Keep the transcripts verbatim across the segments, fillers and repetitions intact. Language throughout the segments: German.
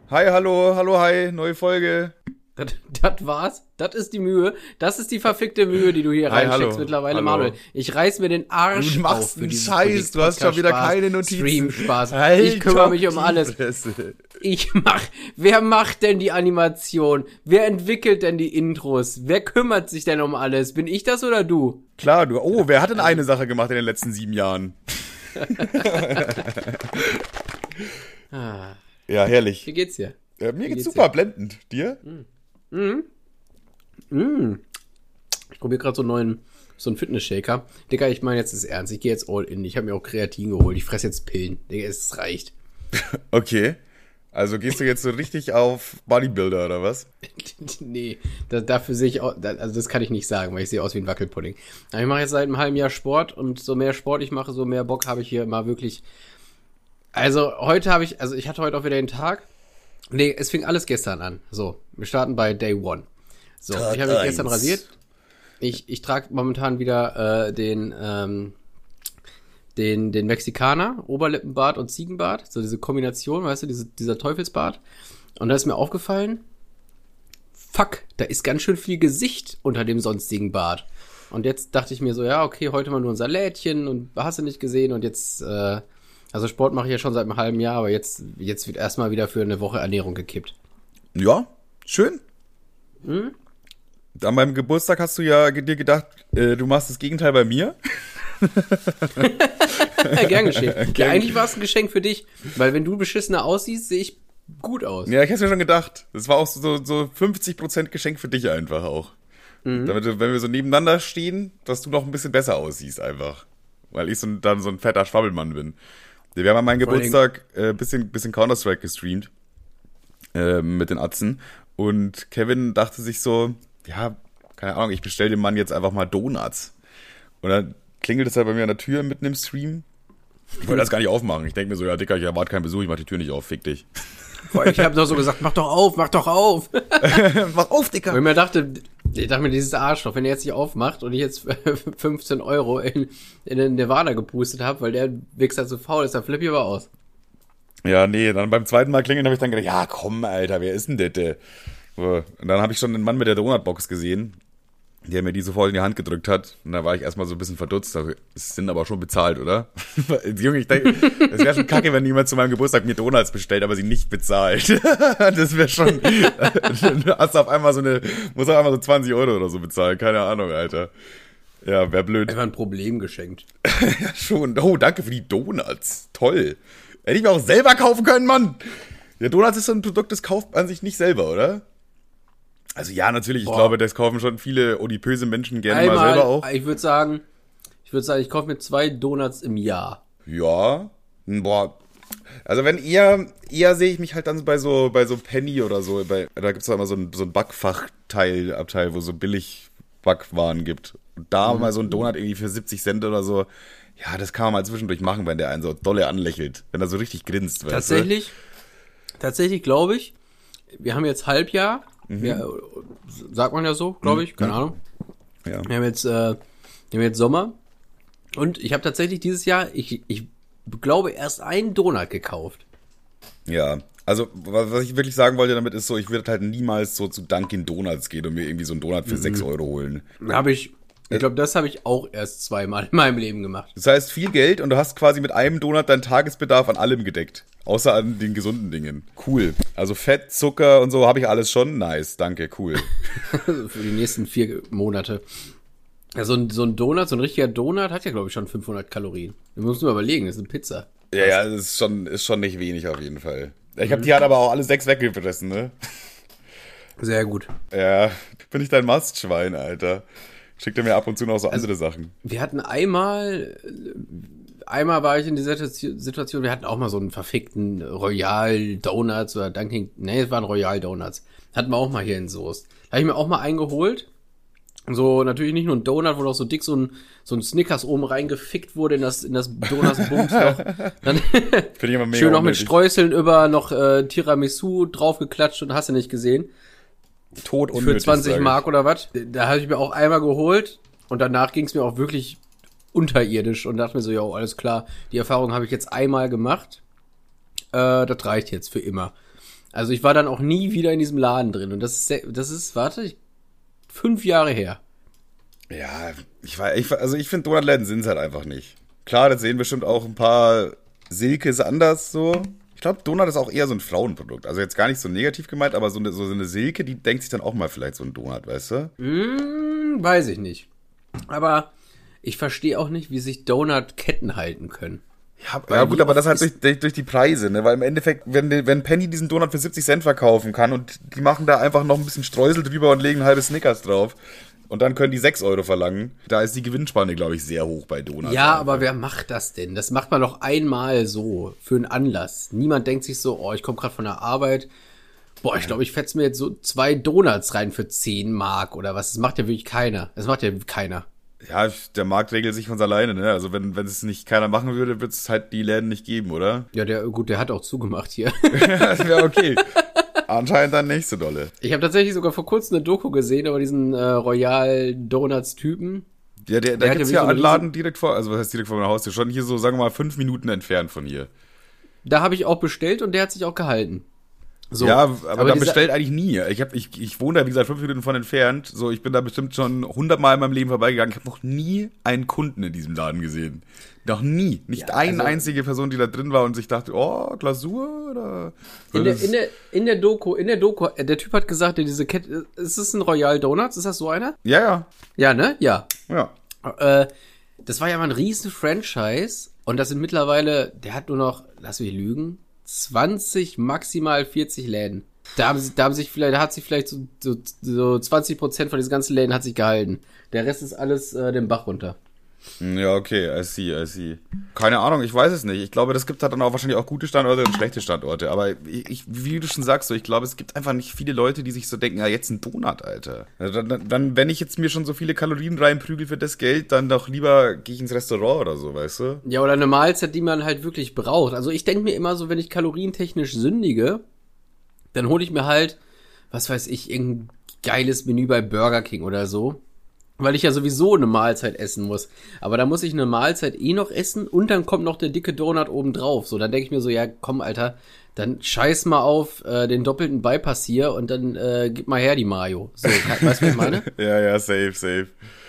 Hi, hallo, hallo, hi, neue Folge. Das, das war's. Das ist die Mühe. Das ist die verfickte Mühe, die du hier Hi, reinsteckst hallo, mittlerweile, hallo. Manuel. Ich reiß mir den Arsch Du machst auf für einen dieses Scheiß, Projekt. du hast schon wieder Podcast-Spaß, keine Notizen. Stream-Spaß. Halt Ich kümmere doch mich um die alles. Fresse. Ich mach, wer macht denn die Animation? Wer entwickelt denn die Intros? Wer kümmert sich denn um alles? Bin ich das oder du? Klar, du, oh, wer hat denn eine Sache gemacht in den letzten sieben Jahren? Ah, Ja, herrlich. wie geht's dir? Äh, mir Wie geht's geht's super, blendend. Dir? Mm. Ich probiere gerade so einen neuen, so einen Fitness-Shaker. Digga, ich meine jetzt ist ernst. Ich gehe jetzt all in. Ich habe mir auch Kreatin geholt. Ich fresse jetzt Pillen. Digga, es reicht. Okay. Also gehst du jetzt so richtig auf Bodybuilder oder was? Nee, da, dafür sehe ich auch, da, also das kann ich nicht sagen, weil ich sehe aus wie ein Wackelpudding. Aber ich mache jetzt seit einem halben Jahr Sport und so mehr Sport ich mache, so mehr Bock habe ich hier mal wirklich. Also heute habe ich, also ich hatte heute auch wieder den Tag. Nee, es fing alles gestern an. So, wir starten bei Day One. So, Tag ich habe mich eins. gestern rasiert. Ich, ich trage momentan wieder äh, den, ähm, den, den Mexikaner, Oberlippenbart und Ziegenbart. So diese Kombination, weißt du, diese, dieser Teufelsbart. Und da ist mir aufgefallen, fuck, da ist ganz schön viel Gesicht unter dem sonstigen Bart. Und jetzt dachte ich mir so, ja, okay, heute mal nur ein Salätchen und hast du nicht gesehen und jetzt, äh, also Sport mache ich ja schon seit einem halben Jahr, aber jetzt, jetzt wird erstmal wieder für eine Woche Ernährung gekippt. Ja, schön. Hm? An meinem Geburtstag hast du ja dir gedacht, äh, du machst das Gegenteil bei mir. Gern geschehen. Ja, Gern- eigentlich war es ein Geschenk für dich, weil wenn du beschissener aussiehst, sehe ich gut aus. Ja, ich hätte mir schon gedacht. Das war auch so, so fünfzig Prozent Geschenk für dich einfach auch. Damit, du- wenn wir so nebeneinander stehen, dass du noch ein bisschen besser aussiehst einfach. Weil ich so, ein- dann so ein fetter Schwabbelmann bin. Wir haben an meinem Vor allen Geburtstag ein äh, bisschen, bisschen Counter-Strike gestreamt. Äh, mit den Atzen. Und Kevin dachte sich so, ja, keine Ahnung, ich bestell dem Mann jetzt einfach mal Donuts. Und dann klingelt es halt bei mir an der Tür mitten im Stream. Ich wollte das gar nicht aufmachen. Ich denke mir so, ja, Dicker, ich erwarte keinen Besuch, ich mach die Tür nicht auf, fick dich. Vor allem, ich habe doch so gesagt, mach doch auf, mach doch auf. Mach auf, Dicker! Und ich mir dachte, ich dachte mir, dieses Arschloch, wenn er jetzt nicht aufmacht und ich jetzt fünfzehn Euro in, in den Nirvana gepustet habe, weil der Wichser so faul ist, dann flippe ich aber aus. Ja, nee, dann beim zweiten Mal klingeln habe ich dann gedacht, ja, komm, Alter, wer ist denn das? der? So, und dann habe ich schon den Mann mit der Donutbox gesehen, der mir die sofort in die Hand gedrückt hat. Und da war ich erstmal so ein bisschen verdutzt. Also, es sind aber schon bezahlt, oder? Junge, ich denke, es wäre schon kacke, wenn jemand zu meinem Geburtstag mir Donuts bestellt, aber sie nicht bezahlt. Das wäre schon, du hast auf einmal so eine, muss auf einmal so zwanzig Euro oder so bezahlen. Keine Ahnung, Alter. Ja, wär blöd. Einfach ein Problem geschenkt. Ja, schon. Oh, danke für die Donuts. Toll. Hätte ich mir auch selber kaufen können, Mann. Ja, Donuts ist so ein Produkt, das kauft man sich nicht selber, oder? Also ja, natürlich. Ich Boah. glaube, das kaufen schon viele odipöse Menschen gerne mal Einmal, selber auch. ich würde sagen, ich würde sagen, ich kaufe mir zwei Donuts im Jahr. Ja. Boah. Also wenn eher, eher sehe ich mich halt dann bei so, bei so Penny oder so. Bei, da gibt's doch immer so ein, so ein Backfachteil, Abteil, wo so billig Backwaren gibt. Und da mal so ein Donut irgendwie für siebzig Cent oder so. Ja, das kann man mal zwischendurch machen, wenn der einen so dolle anlächelt. Wenn er so richtig grinst, weißt Tatsächlich, tatsächlich glaube ich, wir haben jetzt Halbjahr, ja, sagt man ja so, glaube ich, keine Ahnung. du? Ja. Wir haben jetzt, äh, wir haben jetzt Sommer und ich habe tatsächlich dieses Jahr, ich, ich glaube, erst einen Donut gekauft. Ja, also was was ich wirklich sagen wollte damit ist so, ich würde halt niemals so zu Dunkin' Donuts gehen und mir irgendwie so einen Donut für sechs Euro holen. Habe ich, ich glaube, das habe ich auch erst zweimal in meinem Leben gemacht. Das heißt viel Geld und du hast quasi mit einem Donut deinen Tagesbedarf an allem gedeckt. Außer an den gesunden Dingen. Cool. Also Fett, Zucker und so habe ich alles schon. Nice, danke, cool. Für die nächsten vier Monate. Ja, so ein, so ein Donut, so ein richtiger Donut hat ja, glaube ich, schon fünfhundert Kalorien. Wir müssen mal überlegen, das ist eine Pizza. Ja, ja, das ist schon, ist schon nicht wenig auf jeden Fall. Ich habe die halt aber auch alle sechs weggefressen, ne? Sehr gut. Ja, bin ich dein Mastschwein, Alter. Schickt er mir ab und zu noch so andere Sachen. Wir hatten einmal, einmal war ich in dieser Situation, wir hatten auch mal so einen verfickten Royal Donuts oder Dunkin', nee, es waren Royal Donuts. Hatten wir auch mal hier in Soest. Da habe ich mir auch mal eingeholt. So, natürlich nicht nur ein Donut, wo noch so dick so ein, so ein Snickers oben reingefickt wurde in das, in das Donuts-Bums noch. Dann Finde ich immer mega schön noch mit unnötig. Streuseln über noch äh, Tiramisu draufgeklatscht und hast du nicht gesehen. Tot Für unnötig, zwanzig sag ich. Mark oder was. Da habe ich mir auch einmal geholt und danach ging es mir auch wirklich unterirdisch und dachte mir so, ja, alles klar, die Erfahrung habe ich jetzt einmal gemacht. Äh, das reicht jetzt für immer. Also ich war dann auch nie wieder in diesem Laden drin. Und das ist, sehr, das ist, warte, ich, fünf Jahre her. Ja, ich war, ich, also ich finde, Donutläden sind es halt einfach nicht. Klar, das sehen bestimmt auch ein paar Silkes anders so. Ich glaube, Donut ist auch eher so ein Frauenprodukt. Also jetzt gar nicht so negativ gemeint, aber so eine, so eine Silke, die denkt sich dann auch mal vielleicht so ein Donut, weißt du? Hm, weiß ich nicht. Aber ich verstehe auch nicht, wie sich Donut-Ketten halten können. Ja, ja gut, aber das halt durch, durch, durch die Preise, ne? Weil im Endeffekt, wenn, wenn Penny diesen Donut für siebzig Cent verkaufen kann und die machen da einfach noch ein bisschen Streusel drüber und legen ein halbes Snickers drauf und dann können die sechs Euro verlangen, da ist die Gewinnspanne, glaube ich, sehr hoch bei Donuts. Ja, einfach. Aber wer macht das denn? Das macht man doch einmal so, für einen Anlass. Niemand denkt sich so, oh, ich komme gerade von der Arbeit, boah, ich glaube, ich fetz mir jetzt so zwei Donuts rein für zehn Mark oder was. Das macht ja wirklich keiner. Das macht ja keiner. Ja, der Markt regelt sich von alleine, ne? Also wenn, wenn es nicht keiner machen würde, wird es halt die Läden nicht geben, oder? Ja, der, gut, der hat auch zugemacht hier. Das wäre okay. Anscheinend dann nicht so dolle. Ich habe tatsächlich sogar vor kurzem eine Doku gesehen über diesen äh, Royal Donuts Typen. Ja, der, der da gibt's ja ja so einen Laden direkt vor, also was heißt direkt vor meiner Haustür, schon hier so, sagen wir mal, fünf Minuten entfernt von hier. Da habe ich auch bestellt und der hat sich auch gehalten. So, ja, aber, aber da dieser, bestellt eigentlich nie. Ich, hab, ich, ich wohne da, wie gesagt, fünf Minuten von entfernt. So, ich bin da bestimmt schon hundertmal in meinem Leben vorbeigegangen. Ich habe noch nie einen Kunden in diesem Laden gesehen. Noch nie. Nicht ja, eine also, einzige Person, die da drin war und sich dachte, oh, Glasur oder... In der, in, der, in der Doku, in der Doku, der Typ hat gesagt, diese Kette, ist das ein Royal Donuts? Ist das so einer? Ja, ja. Ja, ne? Ja. Ja. Äh, das war ja mal ein riesen Franchise und das sind mittlerweile, der hat nur noch, lass mich lügen, zwanzig, maximal vierzig Läden. Da haben, sie, da haben sich vielleicht, da hat sich vielleicht so, so, so zwanzig Prozent von diesen ganzen Läden hat sich gehalten. Der Rest ist alles äh, den Bach runter. Ja, okay, I see, I see. Keine Ahnung, ich weiß es nicht. Ich glaube, das gibt halt dann auch wahrscheinlich auch gute Standorte und schlechte Standorte. Aber ich, ich, wie du schon sagst, so, ich glaube, es gibt einfach nicht viele Leute, die sich so denken, ja, jetzt ein Donut, Alter. Dann, dann, dann wenn ich jetzt mir schon so viele Kalorien reinprügel für das Geld, dann doch lieber gehe ich ins Restaurant oder so, weißt du? Ja, oder eine Mahlzeit, die man halt wirklich braucht. Also ich denke mir immer so, wenn ich kalorientechnisch sündige, dann hole ich mir halt, was weiß ich, irgendein geiles Menü bei Burger King oder so. Weil ich ja sowieso eine Mahlzeit essen muss. Aber da muss ich eine Mahlzeit eh noch essen und dann kommt noch der dicke Donut oben drauf. So, dann denke ich mir so, ja komm, Alter, dann scheiß mal auf äh, den doppelten Bypass hier und dann äh, gib mal her die Mayo. So, weißt du, was ich meine? Ja, ja, safe, safe.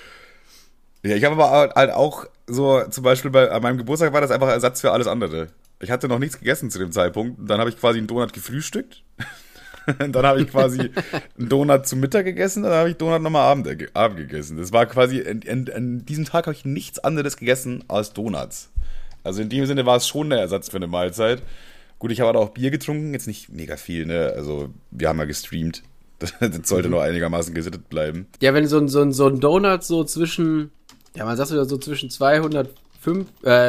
Ja, ich habe aber halt auch so, zum Beispiel bei an meinem Geburtstag war das einfach Ersatz für alles andere. Ich hatte noch nichts gegessen zu dem Zeitpunkt. Dann habe ich quasi einen Donut gefrühstückt. Dann habe ich quasi einen Donut zum Mittag gegessen, dann habe ich Donut nochmal Abend, Abend gegessen. Das war quasi, an diesem Tag habe ich nichts anderes gegessen als Donuts. Also in dem Sinne war es schon der Ersatz für eine Mahlzeit. Gut, ich habe auch Bier getrunken, jetzt nicht mega viel, ne? Also wir haben ja gestreamt. Das sollte noch einigermaßen gesittet bleiben. Ja, wenn so ein, so ein, so ein Donut so zwischen, ja, man sagt ja so zwischen zweihundertfünf,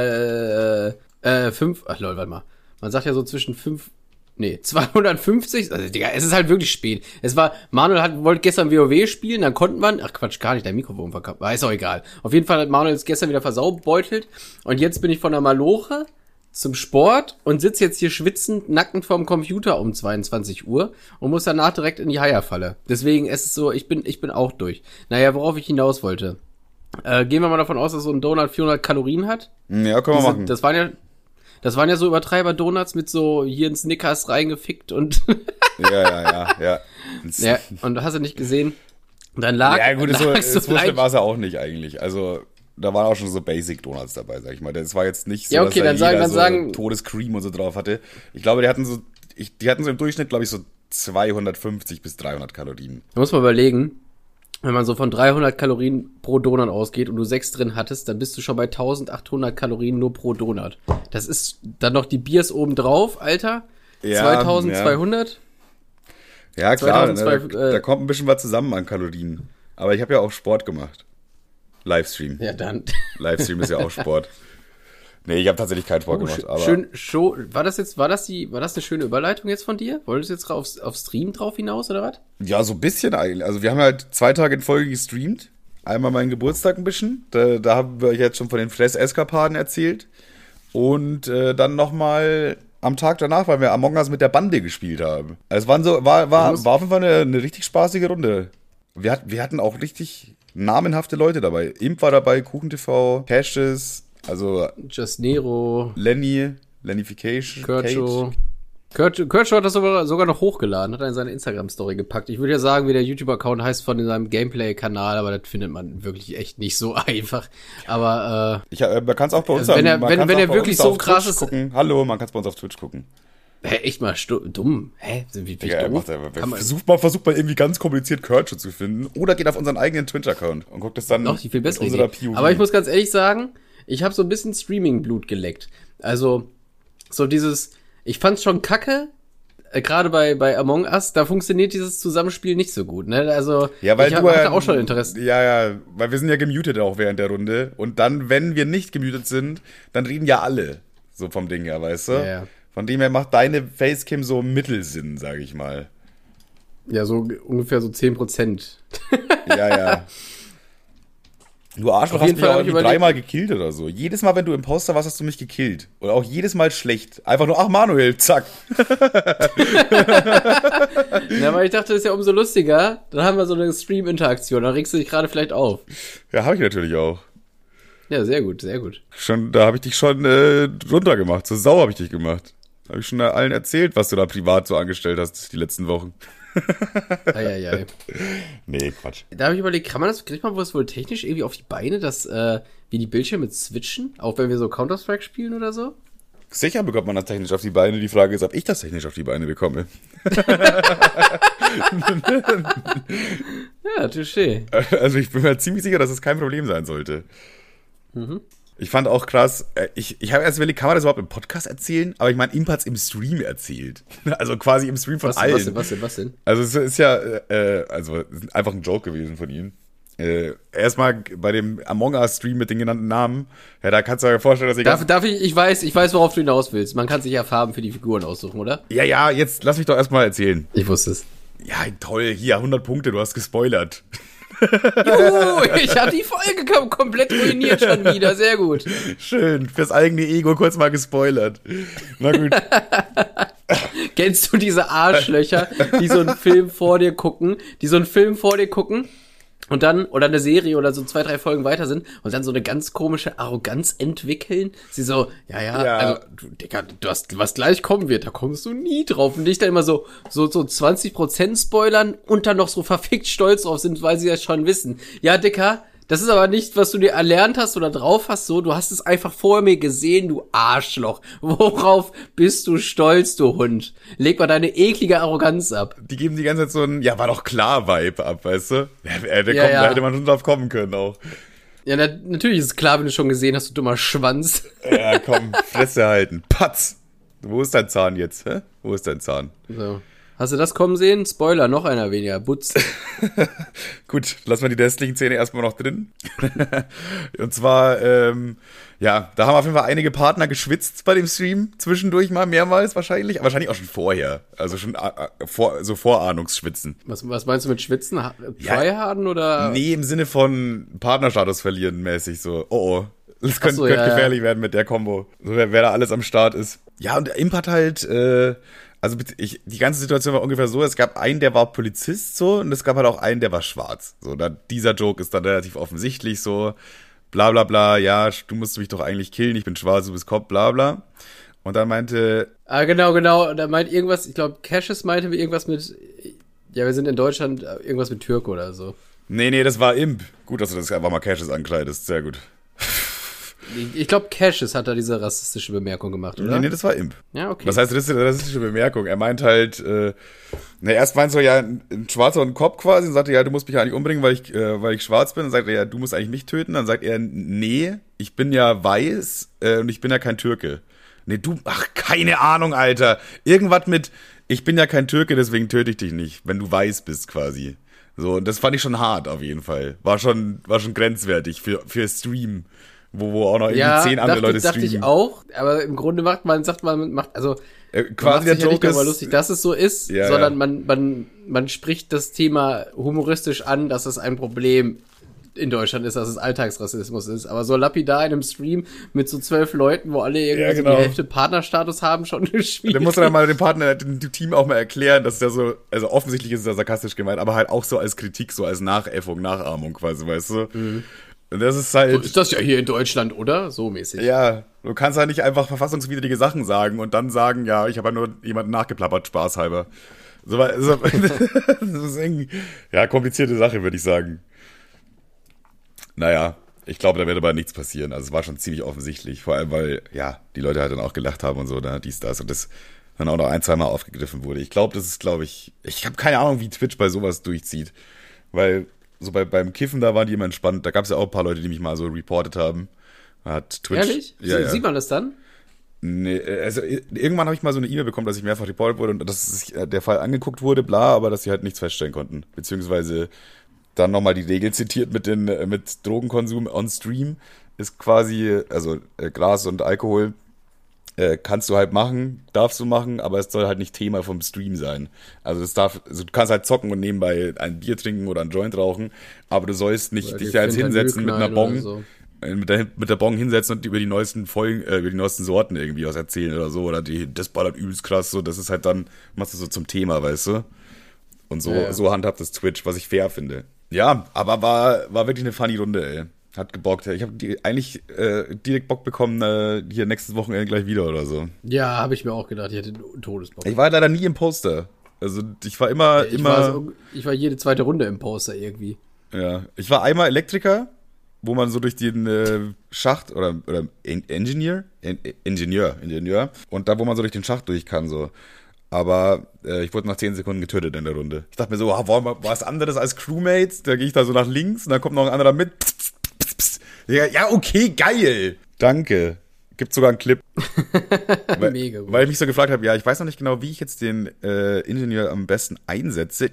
äh, äh, fünf, ach lol, warte mal. Man sagt ja so zwischen fünf, nee, zweihundertfünfzig, also Digga, es ist halt wirklich spät. Es war, Manuel hat, wollte gestern WoW spielen, dann konnten wir, ach Quatsch, gar nicht, dein Mikrofon verkauft, war ist auch egal. Auf jeden Fall hat Manuel es gestern wieder versaubeutelt und jetzt bin ich von der Maloche zum Sport und sitze jetzt hier schwitzend, nackend vorm Computer um zweiundzwanzig Uhr und muss danach direkt in die Heierfalle. Deswegen ist es so, ich bin, ich bin auch durch. Naja, worauf ich hinaus wollte. Äh, gehen wir mal davon aus, dass so ein Donut vierhundert Kalorien hat. Ja, können wir Diese, machen. Das waren ja, das waren ja so Übertreiber-Donuts mit so hier in Snickers reingefickt und ja, ja, ja, ja. ja, und hast du nicht gesehen? Dann lag, ja, gut, lag so, so so schlimm war es ja auch nicht eigentlich. Also, da waren auch schon so Basic-Donuts dabei, sag ich mal. Das war jetzt nicht so, ja, okay, dass dann da sagen, jeder dann so sagen, Todescream und so drauf hatte. Ich glaube, die hatten so, ich, die hatten so im Durchschnitt, glaube ich, so zweihundertfünfzig bis dreihundert Kalorien. Da muss man überlegen, wenn man so von dreihundert Kalorien pro Donut ausgeht und du sechs drin hattest, dann bist du schon bei eintausendachthundert Kalorien nur pro Donut. Das ist dann noch die Biers oben drauf, Alter. Ja, zweitausendzweihundert. Ja, ja klar, zweitausendzweihundert, da, äh, da kommt ein bisschen was zusammen an Kalorien. Aber ich habe ja auch Sport gemacht. Livestream. Ja, dann. Livestream ist ja auch Sport. Nee, ich habe tatsächlich keinen Sport Oh, gemacht. sch- Aber schön, show, war das jetzt, war das die, war das eine schöne Überleitung jetzt von dir? Wolltest du jetzt auf, auf Stream drauf hinaus, oder was? ja, so ein bisschen eigentlich. Also wir haben halt zwei Tage in Folge gestreamt. Einmal meinen Geburtstag ein bisschen. Da, da haben wir euch jetzt schon von den Fress-Eskapaden erzählt. Und äh, dann nochmal am Tag danach, weil wir Among Us mit der Bande gespielt haben. Also es waren so, war, war, war auf jeden Fall eine, eine richtig spaßige Runde. Wir, hat, wir hatten auch richtig namenhafte Leute dabei. Imp war dabei, KuchenTV, Cashes, also Just Nero, Lenny, Lennification, Kircho. Kurt, Kurt Shaw hat das sogar, sogar noch hochgeladen, hat er in seine Instagram-Story gepackt. Ich würde ja sagen, wie der YouTube-Account heißt von seinem Gameplay-Kanal, aber das findet man wirklich echt nicht so einfach. Aber äh, ich, äh, man kann es auch bei uns wenn er, man wenn, wenn er wirklich so krass ist. Gucken. Hallo, man kann es bei uns auf Twitch gucken. Hä, echt mal stu- dumm. Hä? Wie, wie ja, doof? Macht, versucht mal, versucht mal irgendwie ganz kompliziert Kurt Shaw zu finden. Oder geht auf unseren eigenen Twitch-Account und guckt es dann Doch, die viel bessere mit unserer Idee. P O V. Aber ich muss ganz ehrlich sagen, ich habe so ein bisschen Streaming-Blut geleckt. Also, so dieses, ich fand's schon kacke, äh, gerade bei, bei Among Us, da funktioniert dieses Zusammenspiel nicht so gut, ne? Also, ja, weil ich du, hab, hatte äh, auch schon Interesse. Ja, ja, weil wir sind ja gemutet auch während der Runde. Und dann, wenn wir nicht gemutet sind, dann reden ja alle. So vom Ding her, weißt du? Ja, ja. Von dem her macht deine Facecam so Mittelsinn, sag ich mal. Ja, so ungefähr so zehn Prozent. Ja, ja. Du Arschloch, Auf hast jeden mich Fall auch hab ich irgendwie überlegt- dreimal gekillt oder so. Jedes Mal, wenn du Imposter warst, hast du mich gekillt. Oder auch jedes Mal schlecht. Einfach nur, ach Manuel, zack. Ja, aber ich dachte, das ist ja umso lustiger. Dann haben wir so eine Stream-Interaktion, dann regst du dich gerade vielleicht auf. Ja, habe ich natürlich auch. Ja, sehr gut, sehr gut. Schon, da habe ich dich schon äh, runtergemacht. So sau habe ich dich gemacht. Habe ich schon allen erzählt, was du da privat so angestellt hast die letzten Wochen. Eieiei. Nee, Quatsch. Da habe ich überlegt, kann man das, kriegt man das wohl technisch irgendwie auf die Beine, dass äh, wir die Bildschirme switchen, auch wenn wir so Counter-Strike spielen oder so? Sicher bekommt man das technisch auf die Beine. Die Frage ist, ob ich das technisch auf die Beine bekomme. Ja, touché. Also ich bin mir ziemlich sicher, dass es kein Problem sein sollte. Mhm. Ich fand auch krass, äh, ich, ich habe erst überlegt, kann man das überhaupt im Podcast erzählen? Aber ich meine, Imp hat's im Stream erzählt. Also quasi im Stream von Was, allen. was denn, was denn, was denn? Also es ist ja, äh, also es ist einfach ein Joke gewesen von ihm. Äh, erstmal bei dem Among Us Stream mit den genannten Namen, ja, da kannst du dir vorstellen, dass ich... Darf, darf ich, ich weiß, ich weiß, worauf du hinaus willst. Man kann sich ja Farben für die Figuren aussuchen, oder? Ja, ja, jetzt lass mich doch erstmal erzählen. Ich wusste es. Ja, toll, hier, hundert Punkte, du hast gespoilert. Juhu, ich habe die Folge kom komplett ruiniert schon wieder, sehr gut. Schön, fürs eigene Ego kurz mal gespoilert. Na gut. Kennst du diese Arschlöcher, die so einen Film vor dir gucken, die so einen Film vor dir gucken und dann, oder eine Serie oder so zwei, drei Folgen weiter sind und dann so eine ganz komische Arroganz entwickeln? Sie so, ja, ja, Ja. also, du, Digga, du hast, was gleich kommen wird, da kommst du nie drauf. Und dich dann immer so, so, so zwanzig Prozent spoilern und dann noch so verfickt stolz drauf sind, weil sie das schon wissen. Ja, Dicker, das ist aber nicht, was du dir erlernt hast oder drauf hast, so, du hast es einfach vor mir gesehen, du Arschloch. Worauf bist du stolz, du Hund? Leg mal deine eklige Arroganz ab. Die geben die ganze Zeit so ein, ja, war doch klar Vibe ab, weißt du? Ja, der kommt, Ja, ja. Da hätte man schon drauf kommen können auch. Ja, na, natürlich ist es klar, wenn du schon gesehen hast, du dummer Schwanz. Ja, komm, Fresse halten. Patz! Wo ist dein Zahn jetzt, hä? Wo ist dein Zahn? So. Hast du das kommen sehen? Spoiler, noch einer weniger. Butz. Gut, lassen wir die restlichen Zähne erstmal noch drin. Und zwar, ähm, ja, da haben auf jeden Fall einige Partner geschwitzt bei dem Stream. Zwischendurch mal mehrmals wahrscheinlich. Aber wahrscheinlich auch schon vorher. Also schon äh, vor, so Vorahnungsschwitzen. Was, was meinst du mit Schwitzen? Ha- Ja. Tryharden oder? Nee, im Sinne von Partnerstatus verlieren mäßig so. Oh oh. Das könnte so, könnt ja, ja. gefährlich werden mit der Kombo. So, wer, wer da alles am Start ist. Ja, und der Imp hat halt, äh, also bitte, ich, die ganze Situation war ungefähr so, es gab einen, der war Polizist so, und es gab halt auch einen, der war schwarz. So, da, dieser Joke ist dann relativ offensichtlich so, bla bla bla, ja, du musst mich doch eigentlich killen, ich bin schwarz, du bist Cop, bla bla. Und dann meinte, Ah, genau, genau. Da meint irgendwas, ich glaube, Cassius meinte irgendwas mit, ja, wir sind in Deutschland, äh, irgendwas mit Türke oder so. nee, nee, das war Imp. Gut, dass du das einfach mal Cassius ankleidest, sehr gut. Ich, ich glaube, Cassius hat da diese rassistische Bemerkung gemacht, oder? Nee, nee, das war Imp. Ja, okay. Was heißt das ist eine rassistische Bemerkung? Er meint halt, äh, na, erst meint so, ja, ein, ein Schwarzer und ein Cop quasi, und sagte, ja, du musst mich eigentlich umbringen, weil ich, äh, weil ich schwarz bin. Dann sagt er, ja, du musst eigentlich mich töten. Dann sagt er, nee, ich bin ja weiß äh, und ich bin ja kein Türke. Nee, du, ach, keine Ahnung, Alter. Irgendwas mit, ich bin ja kein Türke, deswegen töte ich dich nicht, wenn du weiß bist quasi. So, und das fand ich schon hart auf jeden Fall. War schon, war schon grenzwertig für, für Stream. Wo, wo auch noch irgendwie ja, zehn andere dachte, Leute dachte streamen. ich auch, aber im Grunde macht man, sagt man, macht, also, Äh, man quasi macht der sich ja nicht Joke darüber ist, lustig, dass es so ist, Ja, sondern ja. man, man, man spricht das Thema humoristisch an, dass es ein Problem in Deutschland ist, dass es Alltagsrassismus ist. Aber so lapidar in einem Stream mit so zwölf Leuten, wo alle irgendwie Ja, so genau. die Hälfte Partnerstatus haben, schon schwierig. Da muss er dann mal dem Partner, dem Team auch mal erklären, dass der so, also offensichtlich ist es ja sarkastisch gemeint, aber halt auch so als Kritik, so als Nachäffung, Nachahmung quasi, weißt du? Mhm. Und das ist halt. So ist das ja hier in Deutschland, oder? So mäßig. Ja, du kannst halt nicht einfach verfassungswidrige Sachen sagen und dann sagen, ja, ich habe ja nur jemanden nachgeplappert, spaßhalber. So, so, das ist irgendwie, ja, komplizierte Sache, würde ich sagen. Naja, ich glaube, da wird aber nichts passieren. Also es war schon ziemlich offensichtlich. Vor allem, weil, ja, die Leute halt dann auch gelacht haben und so, da, dies, das. Und das dann auch noch ein, zweimal aufgegriffen wurde. Ich glaube, das ist, glaube ich, ich habe keine Ahnung, wie Twitch bei sowas durchzieht. Weil, so bei, beim Kiffen, da waren die immer entspannt. Da gab es ja auch ein paar Leute, die mich mal so reportet haben. Hat Twitch. Ehrlich? Ja, Sie, ja. Sieht man das dann? Nee, also irgendwann habe ich mal so eine E-Mail bekommen, dass ich mehrfach reportet wurde und dass sich der Fall angeguckt wurde, bla, aber dass sie halt nichts feststellen konnten. Beziehungsweise dann nochmal die Regel zitiert mit den mit Drogenkonsum on Stream ist quasi, also äh, Gras und Alkohol äh, kannst du halt machen, darfst du machen, aber es soll halt nicht Thema vom Stream sein. Also das darf, also du kannst halt zocken und nebenbei ein Bier trinken oder ein Joint rauchen, aber du sollst nicht Oder dich da jetzt hinsetzen mit einer Bong. So. Mit der, mit der Bong hinsetzen und über die neuesten Folgen, äh, über die neuesten Sorten irgendwie was erzählen oder so. Oder die, das ballert übelst krass, so, das ist halt dann, machst du so zum Thema, weißt du? Und so, Ja. so handhabt das Twitch, was ich fair finde. Ja, aber war, war wirklich eine funny Runde, ey. Hat gebockt. Ich habe eigentlich äh, direkt Bock bekommen, äh, hier nächstes Wochenende gleich wieder oder so. Ja, habe ich mir auch gedacht, ich hätte einen Todesbock. Ich war leider nie im Poster. Also ich war immer, ich, immer. war so, ich war jede zweite Runde im Poster irgendwie. Ja, ich war einmal Elektriker, wo man so durch den äh, Schacht oder, oder en Engineer, en Ingenieur, Ingenieur und da, wo man so durch den Schacht durch kann, so. Aber äh, ich wurde nach zehn Sekunden getötet in der Runde. Ich dachte mir so, ah, wollen wir was anderes als Crewmates? Da gehe ich da so nach links und dann kommt noch ein anderer mit. Pss, pss, pss. Ja, ja, okay, geil. Danke. Gibt sogar einen Clip. weil, Mega gut. Weil ich mich so gefragt habe, ja, ich weiß noch nicht genau, wie ich jetzt den äh, Ingenieur am besten einsetze.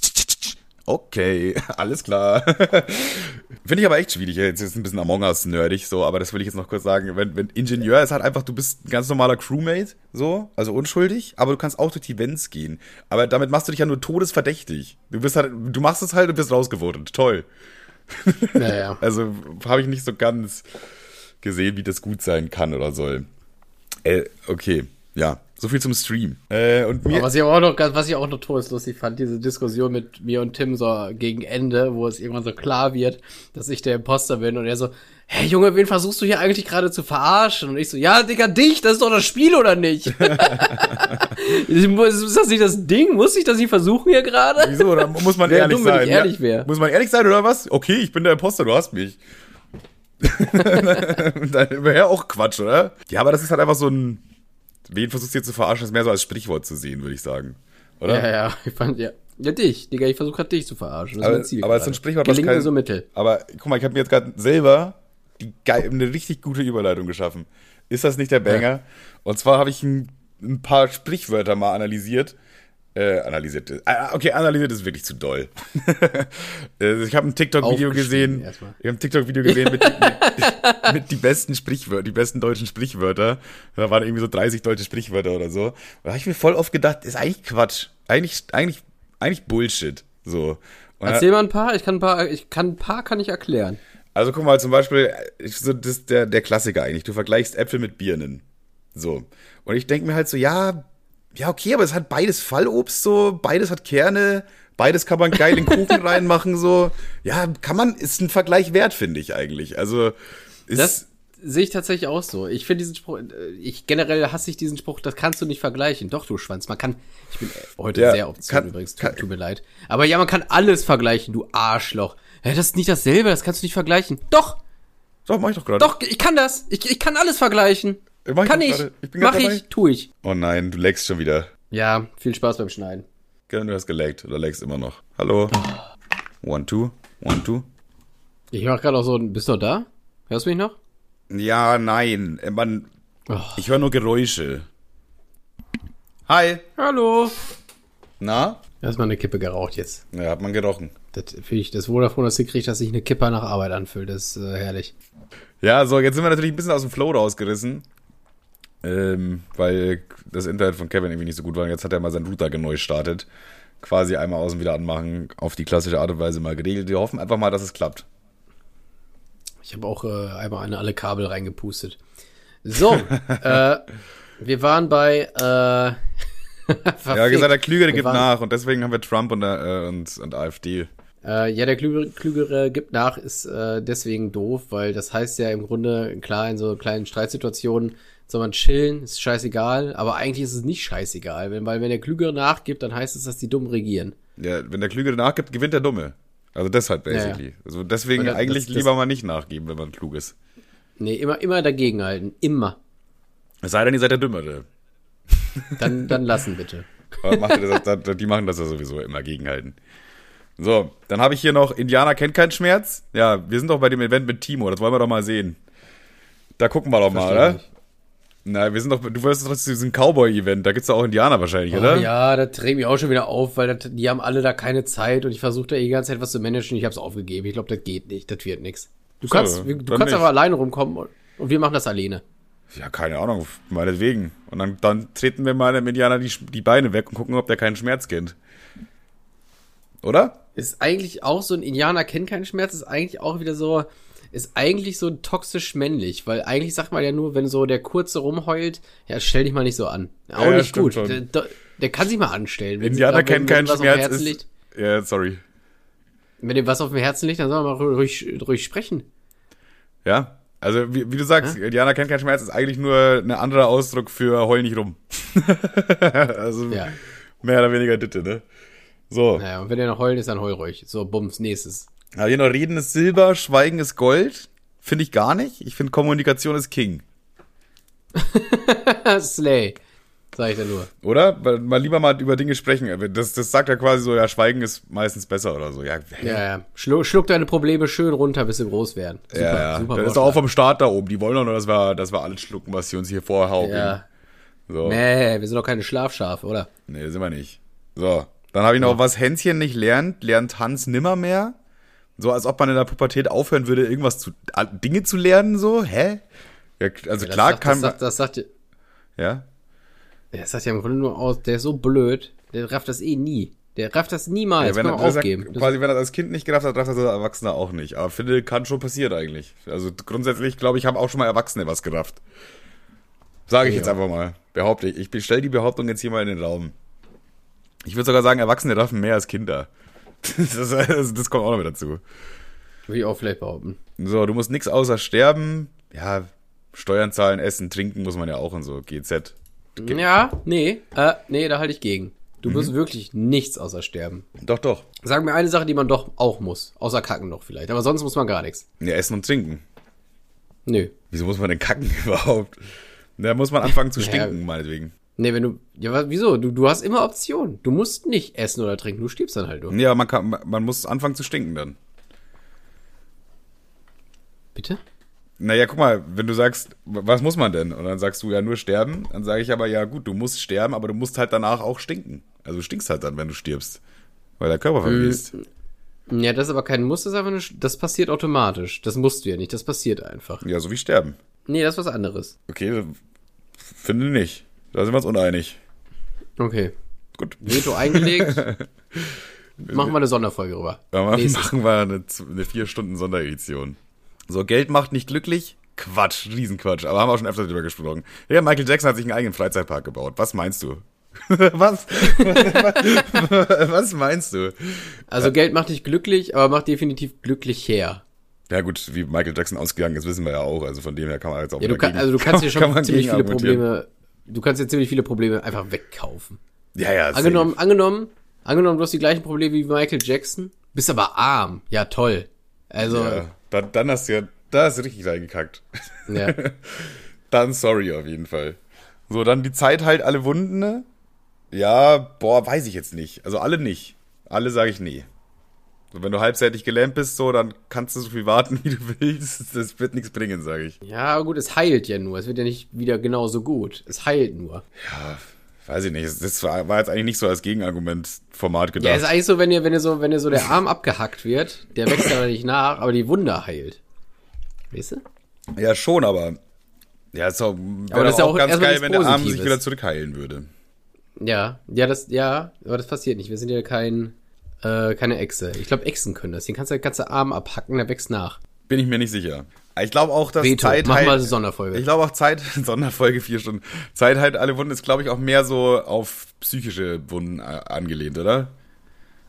Okay, alles klar. Finde ich aber echt schwierig. Jetzt ist ein bisschen Among Us nerdig, so, aber das will ich jetzt noch kurz sagen. Wenn, wenn Ingenieur ist halt einfach, du bist ein ganz normaler Crewmate, so, also unschuldig, aber du kannst auch durch die Vents gehen. Aber damit machst du dich ja nur todesverdächtig. Du bist halt, du machst es halt und wirst rausgevotet. Toll. Naja. Also habe ich nicht so ganz gesehen, wie das gut sein kann oder soll. Äh, okay, ja. So viel zum Stream. Äh, und mir Aber was ich auch noch, was ich auch noch todeslustig fand, diese Diskussion mit mir und Tim so gegen Ende, wo es irgendwann so klar wird, dass ich der Imposter bin und er so, hey Junge, wen versuchst du hier eigentlich gerade zu verarschen? Und ich so, ja, Digga, dich, das ist doch das Spiel, oder nicht? Ist das nicht das Ding? Muss ich das nicht versuchen hier gerade? Wieso? Da muss man Wäre ehrlich dumm, wenn sein. ich ehrlich ja? wäre. Muss man ehrlich sein, oder was? Okay, ich bin der Imposter, du hast mich. Dann wäre ja auch Quatsch, oder? Ja, aber das ist halt einfach so ein, wen versuchst du hier zu verarschen, ist mehr so als Sprichwort zu sehen, würde ich sagen. Oder? Ja, ja, ich fand, ja. Ja, dich, Digga, ich versuche gerade dich zu verarschen. Das aber ist mein Ziel aber es ist ein gerade. Sprichwort, was Gelingt kein, mir so mittel. Aber guck mal, ich habe mir jetzt gerade selber die geil, eine richtig gute Überleitung geschaffen. Ist das nicht der Banger? Ja. Und zwar habe ich ein, ein paar Sprichwörter mal analysiert. Äh, analysiert. Äh, okay, analysiert ist wirklich zu doll. Ich habe ein TikTok-Video gesehen. Erstmal. Ich habe ein TikTok-Video gesehen mit, mit, mit die besten Sprichwörter, die besten deutschen Sprichwörter. Da waren irgendwie so dreißig deutsche Sprichwörter oder so. Da habe ich mir voll oft gedacht, ist eigentlich Quatsch. Eigentlich, eigentlich, eigentlich Bullshit. So. Und Erzähl mal ein paar, ich kann ein paar, ich kann ein paar kann ich erklären. Also guck mal, zum Beispiel, so das ist der, der Klassiker eigentlich. Du vergleichst Äpfel mit Birnen. So. Und ich denke mir halt so, ja, ja, okay, aber es hat beides Fallobst so, beides hat Kerne, beides kann man geil in den Kuchen reinmachen, so. Ja, kann man, ist ein Vergleich wert, finde ich eigentlich. Also, ist. Das sehe ich tatsächlich auch so. Ich finde diesen Spruch, ich generell hasse ich diesen Spruch, das kannst du nicht vergleichen. Doch, du Schwanz, man kann, ich bin heute ja, sehr obszön kann, übrigens, tut, kann, tut mir leid. Aber ja, man kann alles vergleichen, du Arschloch. Ja, das ist nicht dasselbe, das kannst du nicht vergleichen. Doch! Doch, mach ich doch gerade. Doch, ich kann das. Ich, ich kann alles vergleichen. Mach ich kann ich. ich bin Mach dabei. ich, tu ich. Oh nein, du lagst schon wieder. Ja, viel Spaß beim Schneiden. Genau, du hast gelaggt oder lagst immer noch. Hallo. One, two, one, two. Ich mach gerade auch so, bist du noch da? Hörst du mich noch? Ja, nein, man, Oh. ich höre nur Geräusche. Hi. Hallo. Na? Erstmal eine Kippe geraucht jetzt. Ja, hat man gerochen. Das finde ich das Vodafone, das hinkriegt, dass sich eine Kippe nach Arbeit anfühlt. Das ist äh, herrlich. Ja, so, jetzt sind wir natürlich ein bisschen aus dem Flow rausgerissen. Ähm, weil das Internet von Kevin irgendwie nicht so gut war. Und jetzt hat er mal seinen Router neu gestartet. Quasi einmal außen wieder anmachen, auf die klassische Art und Weise mal geregelt. Wir hoffen einfach mal, dass es klappt. Ich habe auch äh, einmal in alle Kabel reingepustet. So, äh, wir waren bei äh, ja, gesagt, der Klügere wir gibt waren, nach und deswegen haben wir Trump und, äh, und, und AfD Äh, ja, der Klügere, Klügere gibt nach, ist äh, deswegen doof, weil das heißt ja im Grunde, klar, in so kleinen Streitsituationen soll man chillen, ist scheißegal, aber eigentlich ist es nicht scheißegal, wenn, weil wenn der Klügere nachgibt, dann heißt es, dass die Dummen regieren. Ja, wenn der Klügere nachgibt, gewinnt der Dumme. Also deshalb basically. Ja, ja. Also deswegen das, eigentlich das, lieber das, mal nicht nachgeben, wenn man klug ist. Nee, immer, immer dagegenhalten, immer. Es sei denn, ihr seid der Dümmere. Dann, dann lassen bitte. Macht ihr das, die machen das ja sowieso immer gegenhalten. So, dann habe ich hier noch, Indianer kennt keinen Schmerz. Ja, wir sind doch bei dem Event mit Timo, das wollen wir doch mal sehen. Da gucken wir doch mal, oder? Nicht. Na, wir sind doch, du weißt doch, das ist diesen Cowboy-Event, da gibt's doch auch Indianer wahrscheinlich, oh, oder? Ja, da drehe ich mich auch schon wieder auf, weil das, die haben alle da keine Zeit und ich versuche da die ganze Zeit was zu managen, ich hab's aufgegeben. Ich glaube, das geht nicht, das wird nix. Du so, kannst, du kannst aber alleine rumkommen und, und wir machen das alleine. Ja, keine Ahnung, meinetwegen. Und dann, dann treten wir mal dem Indianer die, die Beine weg und gucken, ob der keinen Schmerz kennt. Oder? Ist eigentlich auch so, ein Indianer kennt keinen Schmerz, ist eigentlich auch wieder so, ist eigentlich so toxisch männlich, weil eigentlich sagt man ja nur, wenn so der Kurze rumheult, ja, stell dich mal nicht so an. Auch ja, nicht gut. Der, der kann sich mal anstellen. Wenn Indianer sie, kennt wenn, keinen Schmerz. Ist, liegt, ja, sorry. Wenn dem was auf dem Herzen liegt, dann soll man mal ruhig, ruhig sprechen. Ja, also wie, wie du sagst, ja? Indianer kennt keinen Schmerz, ist eigentlich nur ein anderer Ausdruck für heul nicht rum. Also ja. Mehr oder weniger Ditte, ne? So. Naja, und wenn ihr noch heulen ist, dann heul ruhig. So, bums, nächstes. Ja, hier noch Reden ist Silber, Schweigen ist Gold. Finde ich gar nicht. Ich finde Kommunikation ist King. Slay. Sag ich da nur. Oder? Mal lieber mal über Dinge sprechen. Das, das sagt ja quasi so, ja, Schweigen ist meistens besser oder so. Ja, ja, ja. Schluck, schluck deine Probleme schön runter, bis sie groß werden. Super, ja, ja. Super. Das ist auch vom Staat da oben. Die wollen doch nur, dass wir, dass wir alles schlucken, was sie uns hier vorhauen. Ja. So. Nee, wir sind doch keine Schlafschafe, oder? Nee, sind wir nicht. So. Dann habe ich noch, ja. Was Hänschen nicht lernt, lernt Hans nimmermehr. So, als ob man in der Pubertät aufhören würde, irgendwas zu, Dinge zu lernen, so, hä? Ja, also ja, klar sagt, kann man. Das sagt, das sagt ja. Ja, das sagt ja im Grunde nur aus, der ist so blöd, der rafft das eh nie. Der rafft das niemals, ja, wenn kann man er, aufgeben. Sagt, quasi, wenn er das als Kind nicht gerafft hat, rafft er das als Erwachsener auch nicht. Aber finde, kann schon passieren eigentlich. Also grundsätzlich, glaube ich, haben auch schon mal Erwachsene was gerafft. Sage ich ja. jetzt einfach mal. Behaupte ich. Ich stelle die Behauptung jetzt hier mal in den Raum. Ich würde sogar sagen, Erwachsene raffen mehr als Kinder. Das, das, das kommt auch noch mit dazu. Würde ich auch vielleicht behaupten. So, du musst nichts außer sterben. Ja, Steuern zahlen, essen, trinken muss man ja auch und so. G Z. Ge- ja, nee, äh, nee, da halte ich gegen. Du mhm. musst wirklich nichts außer sterben. Doch, doch. Sag mir eine Sache, die man doch auch muss. Außer kacken noch vielleicht. Aber sonst muss man gar nichts. Ja, essen und trinken. Nö. Wieso muss man denn kacken überhaupt? Da muss man anfangen zu stinken, ja. meinetwegen. Nee, wenn du, ja, wieso? Du, du hast immer Optionen. Du musst nicht essen oder trinken, du stirbst dann halt durch. Ja, man kann, man muss anfangen zu stinken dann. Bitte? Naja, guck mal, wenn du sagst, was muss man denn? Und dann sagst du ja nur sterben, dann sage ich aber, ja gut, du musst sterben, aber du musst halt danach auch stinken. Also du stinkst halt dann, wenn du stirbst. Weil der Körper verwest. Ja, das ist aber kein Muss, das ist einfach nur, das passiert automatisch. Das musst du ja nicht, das passiert einfach. Ja, so wie sterben. Nee, das ist was anderes. Okay, finde nicht. Da sind wir uns uneinig. Okay. Gut. Veto eingelegt. Machen wir eine Sonderfolge rüber. Ja, machen wir eine, eine vier Stunden Sonderedition. So, Geld macht nicht glücklich. Quatsch, Riesenquatsch. Aber haben wir auch schon öfter drüber gesprochen. Ja, Michael Jackson hat sich einen eigenen Freizeitpark gebaut. Was meinst du? was? Was meinst du? Also Geld macht nicht glücklich, aber macht definitiv glücklich her. Ja gut, wie Michael Jackson ausgegangen ist, wissen wir ja auch. Also von dem her kann man jetzt auch... Ja, du kann, also du kannst dir schon ziemlich viele Probleme... Du kannst dir ziemlich viele Probleme einfach wegkaufen. Ja, ja. Angenommen, safe. angenommen, angenommen, du hast die gleichen Probleme wie Michael Jackson, bist aber arm. Ja, toll. Also... Ja, dann, dann hast du ja... Da hast du richtig reingekackt. Ja. Dann sorry auf jeden Fall. So, dann die Zeit heilt alle Wunden, ne? Ja, boah, weiß ich jetzt nicht. Also alle nicht. Alle sage ich nee. So, wenn du halbseitig gelähmt bist, so, dann kannst du so viel warten, wie du willst. Das wird nichts bringen, sage ich. Ja, gut, es heilt ja nur. Es wird ja nicht wieder genauso gut. Es heilt nur. Ja, weiß ich nicht. Das war, war jetzt eigentlich nicht so als Gegenargument-Format gedacht. Ja, ist eigentlich so, wenn ihr, wenn ihr so, wenn ihr so der Arm abgehackt wird, der wächst ja nicht nach, aber die Wunde heilt. Weißt du? Ja, schon, aber ja, ist auch, wäre das ist auch, auch ganz geil, wenn der Arm sich wieder zurückheilen würde. Ja, ja, das, ja, aber das passiert nicht. Wir sind ja kein, äh, keine Echse. Ich glaube, Echsen können das. Den kannst du den ganzen Arm abhacken, der wächst nach. Bin ich mir nicht sicher. Ich glaube auch, dass Veto. Zeit Mach halt... mal eine Sonderfolge. Ich glaube auch Zeit, Sonderfolge, vier Stunden. Zeit halt alle Wunden ist, glaube ich, auch mehr so auf psychische Wunden angelehnt, oder?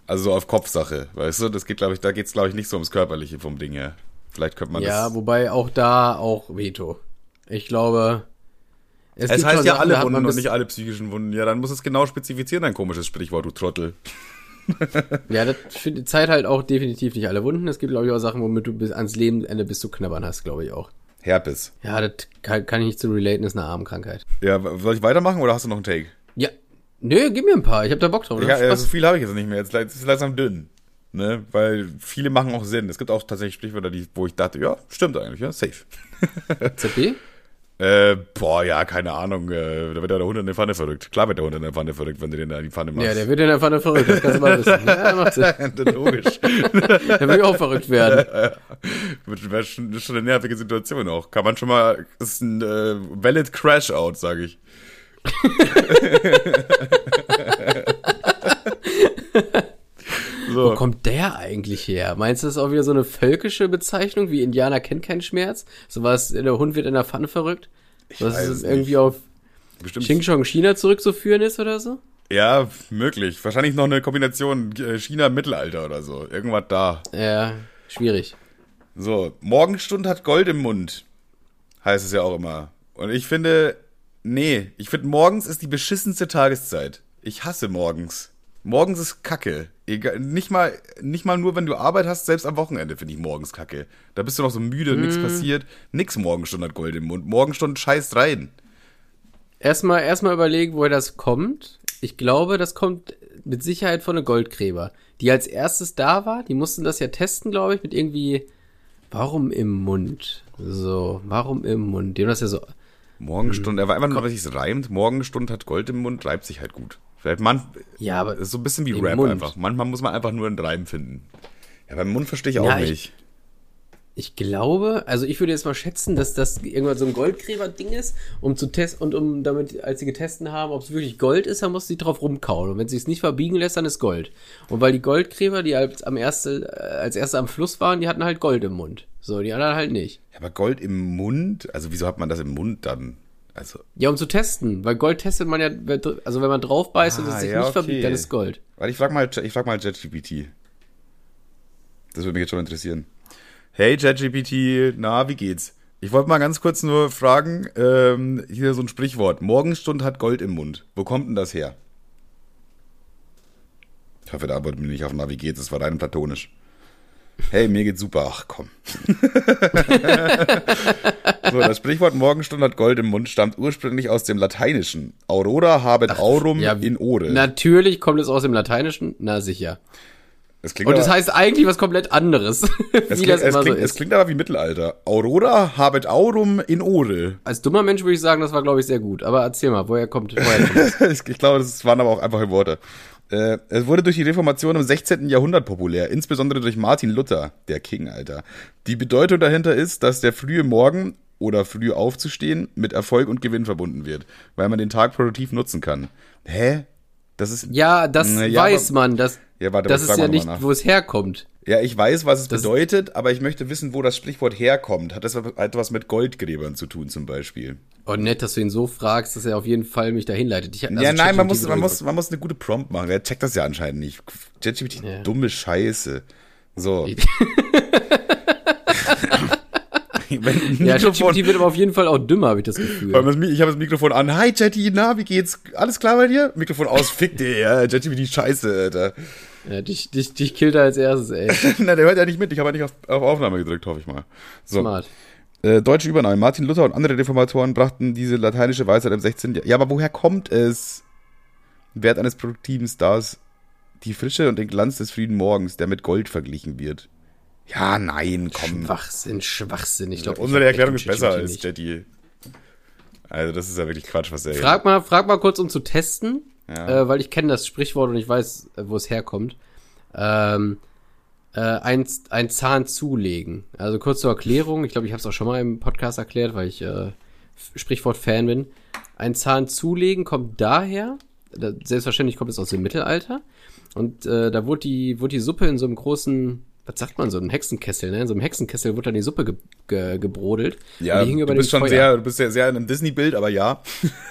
Also so auf Kopfsache, weißt du? Das geht, glaube ich, da geht's, glaube ich, nicht so ums Körperliche vom Ding her. Vielleicht könnte man Ja, das... wobei auch da auch Veto. Ich glaube... Es, es heißt ja Sachen, alle Wunden und nicht alle psychischen Wunden. Ja, dann muss es genau spezifizieren, ein komisches Sprichwort, du Trottel. Ja, das zeigt halt auch definitiv nicht alle Wunden. Es gibt, glaube ich, auch Sachen, womit du bis ans Lebensende bis zu knabbern hast, glaube ich auch. Herpes. Ja, das kann, kann ich nicht zu relaten, ist eine Armkrankheit. Ja, soll ich weitermachen oder hast du noch einen Take? Ja, nö, gib mir ein paar, ich habe da Bock drauf. Ja, ja, so viel habe ich jetzt nicht mehr, jetzt ist es langsam dünn. Ne? Weil viele machen auch Sinn. Es gibt auch tatsächlich Sprichwörter, die, wo ich dachte, ja, stimmt eigentlich, ja, safe. Z B? Äh, boah, ja, keine Ahnung, äh, da wird ja der Hund in der Pfanne verrückt. Klar wird der Hund in der Pfanne verrückt, wenn du den da in die Pfanne machst. Ja, der wird in der Pfanne verrückt, das kannst du mal wissen. Ja, macht Sinn. Logisch. Der will auch verrückt werden. Das ist schon eine nervige Situation auch. Kann man schon mal, ist ein äh, valid Crash-Out, sage ich. So. Wo kommt der eigentlich her? Meinst du, das ist auch wieder so eine völkische Bezeichnung, wie Indianer kennt keinen Schmerz? So was, der Hund wird in der Pfanne verrückt? Ich was weiß es es irgendwie nicht. auf Bestimmt. Xing Chong China zurückzuführen ist oder so? Ja, möglich. Wahrscheinlich noch eine Kombination China-Mittelalter oder so. Irgendwas da. Ja, schwierig. So, Morgenstund hat Gold im Mund. Heißt es ja auch immer. Und ich finde, nee, ich finde morgens ist die beschissenste Tageszeit. Ich hasse morgens. Morgens ist Kacke. Egal, nicht mal, nicht mal nur, wenn du Arbeit hast, selbst am Wochenende finde ich morgens Kacke. Da bist du noch so müde, mm. nichts passiert. Nix Morgenstund hat Gold im Mund. Morgenstund scheißt rein. Erstmal, erstmal überlegen, woher das kommt. Ich glaube, das kommt mit Sicherheit von einer Goldgräber, die als erstes da war. Die mussten das ja testen, glaube ich, mit irgendwie, warum im Mund? So, warum im Mund? Die haben das ja so. Morgenstund, er war einfach nur, weil sich's reimt. Morgenstund hat Gold im Mund, reibt sich halt gut. Vielleicht man, ja, aber ist so ein bisschen wie Rap Mund. einfach. Manchmal muss man einfach nur einen Reim finden. Ja, beim Mund verstehe ich auch ja, nicht. Ich, ich glaube, also ich würde jetzt mal schätzen, dass das irgendwann so ein Goldgräber-Ding ist, um zu testen und um damit, als sie getestet haben, ob es wirklich Gold ist, dann muss sie drauf rumkauen. Und wenn sie es nicht verbiegen lässt, dann ist Gold. Und weil die Goldgräber, die als, am erste, als erste am Fluss waren, die hatten halt Gold im Mund. So, die anderen halt nicht. Ja, aber Gold im Mund? Also wieso hat man das im Mund dann? Also ja, um zu testen, weil Gold testet man ja, also wenn man drauf beißt ah, und es sich ja, nicht okay. verbiegt, dann ist Gold. Warte, ich frag mal, ich frag mal ChatGPT. Das würde mich jetzt schon interessieren. Hey ChatGPT, na, wie geht's? Ich wollte mal ganz kurz nur fragen, ähm, hier so ein Sprichwort. Morgenstund hat Gold im Mund. Wo kommt denn das her? Ich hoffe, da arbeitet mir nicht auf Navi geht's, das war rein platonisch. Hey, mir geht's super. Ach, komm. So, das Sprichwort Morgenstund hat Gold im Mund stammt ursprünglich aus dem Lateinischen. Aurora habet aurum ja, in ore. Natürlich kommt es aus dem Lateinischen. Na, sicher. Es klingt Und aber, das heißt eigentlich was komplett anderes. Es, klingt, es, klingt, so es klingt aber wie Mittelalter. Aurora habet aurum in ore. Als dummer Mensch würde ich sagen, das war, glaube ich, sehr gut. Aber erzähl mal, woher kommt, woher kommt das? Ich glaube, das waren aber auch einfache Worte. Äh, es wurde durch die Reformation im sechzehnten Jahrhundert populär, insbesondere durch Martin Luther, der King, Alter. Die Bedeutung dahinter ist, dass der frühe Morgen oder früh aufzustehen mit Erfolg und Gewinn verbunden wird, weil man den Tag produktiv nutzen kann. Hä? Das ist ja, das äh, ja, weiß aber, man, das, ja, warte, das ist ja nicht, wo es herkommt. Ja, ich weiß, was es das bedeutet, aber ich möchte wissen, wo das Sprichwort herkommt. Hat das etwas mit Goldgräbern zu tun zum Beispiel? Oh, nett, dass du ihn so fragst, dass er auf jeden Fall mich dahin leitet. Ich, also ja, nein, man muss, man, muss, man muss eine gute Prompt machen. Der checkt das ja anscheinend nicht. ChatGPT, ja. Dumme Scheiße. So. Ja, ChatGPT wird aber auf jeden Fall auch dümmer, habe ich das Gefühl. Ich habe das Mikrofon an. Hi, Chatty, na, wie geht's? Alles klar bei dir? Mikrofon aus, fick dir, ja. ChatGPT, Scheiße, Alter. Ja, dich, dich, dich killt er als erstes, ey. Na, der hört ja nicht mit. Ich habe ja nicht auf, auf Aufnahme gedrückt, hoffe ich mal. So. Smart. Äh, deutsche Übernahme. Martin Luther und andere Reformatoren brachten diese lateinische Weisheit im sechzehnten Jahrhundert. Ja, aber woher kommt es? Wert eines produktiven Stars. Die Frische und den Glanz des frühen Morgens, der mit Gold verglichen wird. Ja, nein, komm. Schwachsinn, Schwachsinn. Ich glaube, unsere Erklärung ist besser als Jetty. Also das ist ja wirklich Quatsch, was der hier... Frag mal, frag mal kurz, um zu testen, ja. äh, weil ich kenne das Sprichwort und ich weiß, wo es herkommt. Ähm, äh, ein, ein Zahn zulegen. Also kurz zur Erklärung. Ich glaube, ich habe es auch schon mal im Podcast erklärt, weil ich äh, Sprichwort-Fan bin. Ein Zahn zulegen kommt daher, da, selbstverständlich kommt es aus dem Mittelalter. Und äh, da wurde die, wurde die Suppe in so einem großen... was sagt man, so ein Hexenkessel, ne? In so einem Hexenkessel wurde dann die Suppe ge ge gebrodelt. Ja, die hing über du bist dem schon Feuer. sehr, du bist ja sehr in einem Disney-Bild, aber ja.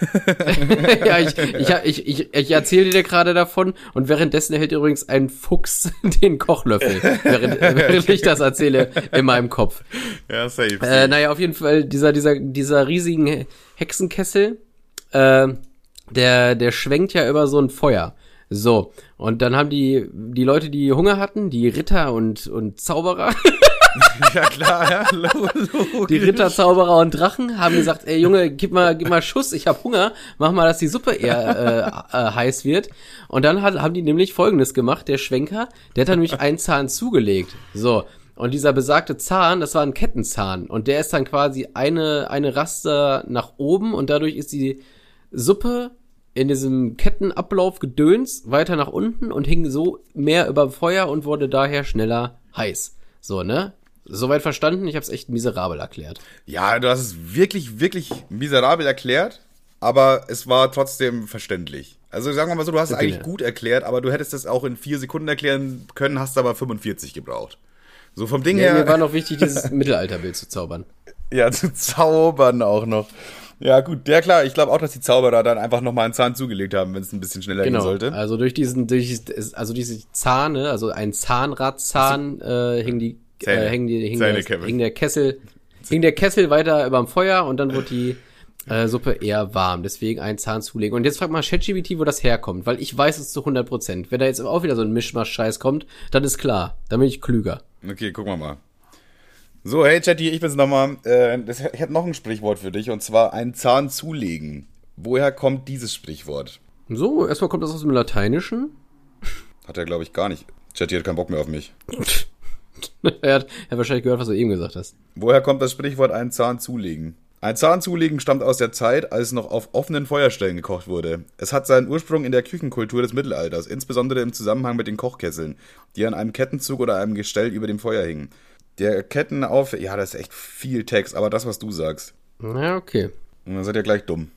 Ja, ich, ich, ich, ich, ich erzähle dir gerade davon und währenddessen hält übrigens ein Fuchs den Kochlöffel, während, während ich das erzähle in meinem Kopf. Ja, safe. Äh, naja, auf jeden Fall dieser, dieser, dieser riesigen Hexenkessel, äh, der, der schwenkt ja über so ein Feuer. So, und dann haben die die Leute, die Hunger hatten, die Ritter und und Zauberer, Ja, klar, ja. Logisch. die Ritter, Zauberer und Drachen haben gesagt, ey Junge, gib mal gib mal Schuss, ich hab Hunger, mach mal, dass die Suppe eher äh, äh, heiß wird. Und dann hat, haben die nämlich Folgendes gemacht, der Schwenker, der hat dann nämlich einen Zahn zugelegt. So, und dieser besagte Zahn, das war ein Kettenzahn und der ist dann quasi eine eine Raster nach oben und dadurch ist die Suppe in diesem Kettenablauf gedöns weiter nach unten und hing so mehr über Feuer und wurde daher schneller heiß. So, ne? Soweit verstanden, ich hab's echt miserabel erklärt. Ja, du hast es wirklich, wirklich miserabel erklärt, aber es war trotzdem verständlich. Also sagen wir mal so, du hast es Okay, eigentlich ja. gut erklärt, aber du hättest es auch in vier Sekunden erklären können, hast aber fünfundvierzig gebraucht. So vom Ding Ja, her. mir war noch wichtig, dieses Mittelalterbild zu zaubern. Ja, zu zaubern auch noch. Ja, gut, ja klar, ich glaube auch, dass die Zauberer dann einfach nochmal einen Zahn zugelegt haben, wenn es ein bisschen schneller Genau. gehen sollte. Also durch diesen, durch, also diese Zahne, also ein Zahnradzahn, äh, hing die, Zähne. äh, hing die, hing, Zähne, der, Kevin. hing der Kessel, hing der Kessel weiter überm Feuer und dann wurde die äh, Suppe eher warm. Deswegen einen Zahn zulegen. Und jetzt fragt mal ChatGPT, wo das herkommt, weil ich weiß es zu hundert Prozent. Wenn da jetzt auch wieder so ein Mischmasch-Scheiß kommt, dann ist klar. Dann bin ich klüger. Okay, gucken wir mal. So, hey Chatty, ich bin's nochmal. Äh, das, ich habe noch ein Sprichwort für dich, und zwar einen Zahn zulegen. Woher kommt dieses Sprichwort? So, erstmal kommt das aus dem Lateinischen. Hat er, glaube ich, gar nicht. Chatty hat keinen Bock mehr auf mich. er, hat, er hat wahrscheinlich gehört, was du eben gesagt hast. Woher kommt das Sprichwort einen Zahn zulegen? Ein Zahn zulegen stammt aus der Zeit, als noch auf offenen Feuerstellen gekocht wurde. Es hat seinen Ursprung in der Küchenkultur des Mittelalters, insbesondere im Zusammenhang mit den Kochkesseln, die an einem Kettenzug oder einem Gestell über dem Feuer hingen. Der Kettenauf... Ja, das ist echt viel Text, aber das, was du sagst. Na, okay. Und dann seid ihr gleich dumm.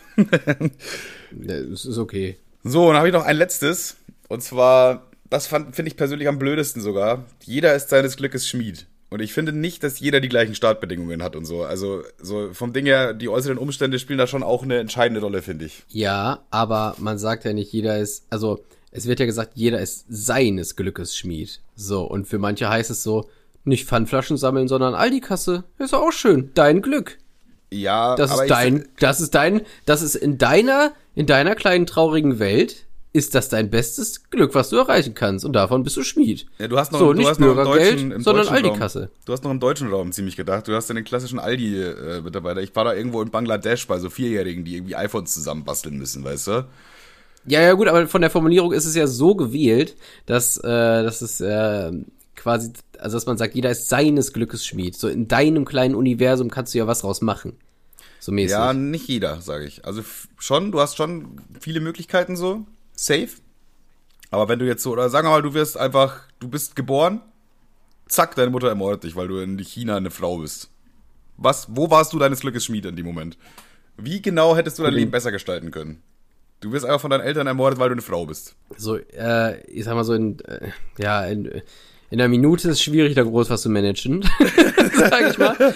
Das ist okay. So, dann habe ich noch ein letztes. Und zwar, das finde ich persönlich am blödesten sogar. Jeder ist seines Glückes Schmied. Und ich finde nicht, dass jeder die gleichen Startbedingungen hat und so. Also so vom Ding her, die äußeren Umstände spielen da schon auch eine entscheidende Rolle, finde ich. Ja, aber man sagt ja nicht, jeder ist, also es wird ja gesagt, jeder ist seines Glückes Schmied. So, und für manche heißt es so, nicht Pfandflaschen sammeln, sondern Aldi-Kasse. Ist auch schön, dein Glück. Ja, Das aber ist dein, ich, das ist dein, das ist in deiner, in deiner kleinen traurigen Welt, ist das dein bestes Glück, was du erreichen kannst. Und davon bist du Schmied. ja, du hast noch, so, du nicht hast noch im Bürgergeld, deutschen, im sondern deutschen Raum, Aldi-Kasse. Du hast noch im deutschen Raum ziemlich gedacht. Du hast ja den klassischen Aldi-Mitarbeiter. Ich war da irgendwo in Bangladesch bei so Vierjährigen, die irgendwie iPhones zusammenbasteln müssen, weißt du? Ja, ja, gut, aber von der Formulierung ist es ja so gewählt, dass, äh, dass es, äh, quasi, also dass man sagt, jeder ist seines Glückes Schmied. So in deinem kleinen Universum kannst du ja was draus machen. So mäßig. Ja, nicht jeder, sage ich. Also f- schon, du hast schon viele Möglichkeiten so, safe. Aber wenn du jetzt so, oder sagen wir mal, du wirst einfach, du bist geboren, zack, deine Mutter ermordet dich, weil du in China eine Frau bist. Was, wo warst du deines Glückes Schmied in dem Moment? Wie genau hättest du dein Mhm. Leben besser gestalten können? Du wirst einfach von deinen Eltern ermordet, weil du eine Frau bist. So, äh, ich sag mal so in, äh, ja, in, in einer Minute ist es schwierig, da groß was zu managen. Sag ich mal.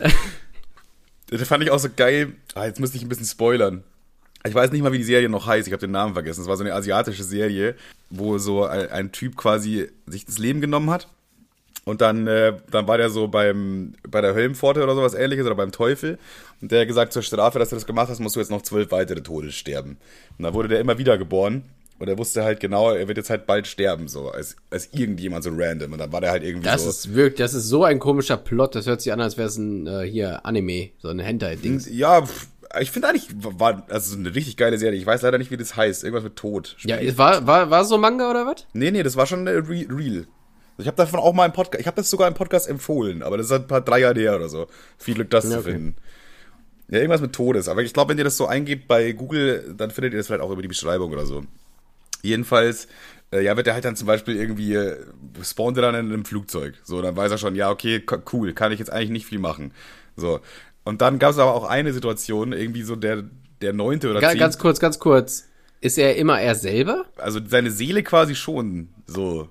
Das fand ich auch so geil. Ah, jetzt müsste ich ein bisschen spoilern. Ich weiß nicht mal, wie die Serie noch heißt. Ich habe den Namen vergessen. Es war so eine asiatische Serie, wo so ein, ein Typ quasi sich das Leben genommen hat. Und dann, äh, dann war der so beim, bei der Höllenpforte oder sowas Ähnliches oder beim Teufel. Und der hat gesagt, zur Strafe, dass du das gemacht hast, musst du jetzt noch zwölf weitere Tode sterben. Und dann wurde der immer wieder geboren. Und er wusste halt genau, er wird jetzt halt bald sterben, so, als, als irgendjemand so random. Und dann war der halt irgendwie Das so. ist wirklich, das ist so ein komischer Plot, das hört sich an, als wäre es ein, äh, hier, Anime, so ein Hentai-Dings. Ja, pf, ich finde eigentlich, war, also eine richtig geile Serie. Ich weiß leider nicht, wie das heißt. Irgendwas mit Tod. Ja, es war, war, war so Manga oder was? Nee, nee, das war schon äh, re real. Ich habe davon auch mal einen Podcast, ich habe das sogar im Podcast empfohlen, aber das ist ein paar drei Jahre her oder so. Viel Glück, das Ja, zu okay. finden. Ja, irgendwas mit Todes. Aber ich glaube, wenn ihr das so eingebt bei Google, dann findet ihr das vielleicht auch über die Beschreibung oder so. Jedenfalls, äh, ja, wird er halt dann zum Beispiel irgendwie, äh, spawnt er dann in einem Flugzeug. So, dann weiß er schon, ja, okay, co- cool, kann ich jetzt eigentlich nicht viel machen. So. Und dann gab es aber auch eine Situation, irgendwie so der, der neunte oder Ga, zehnte. ganz kurz, ganz kurz. Ist er immer er selber? Also seine Seele quasi schon so.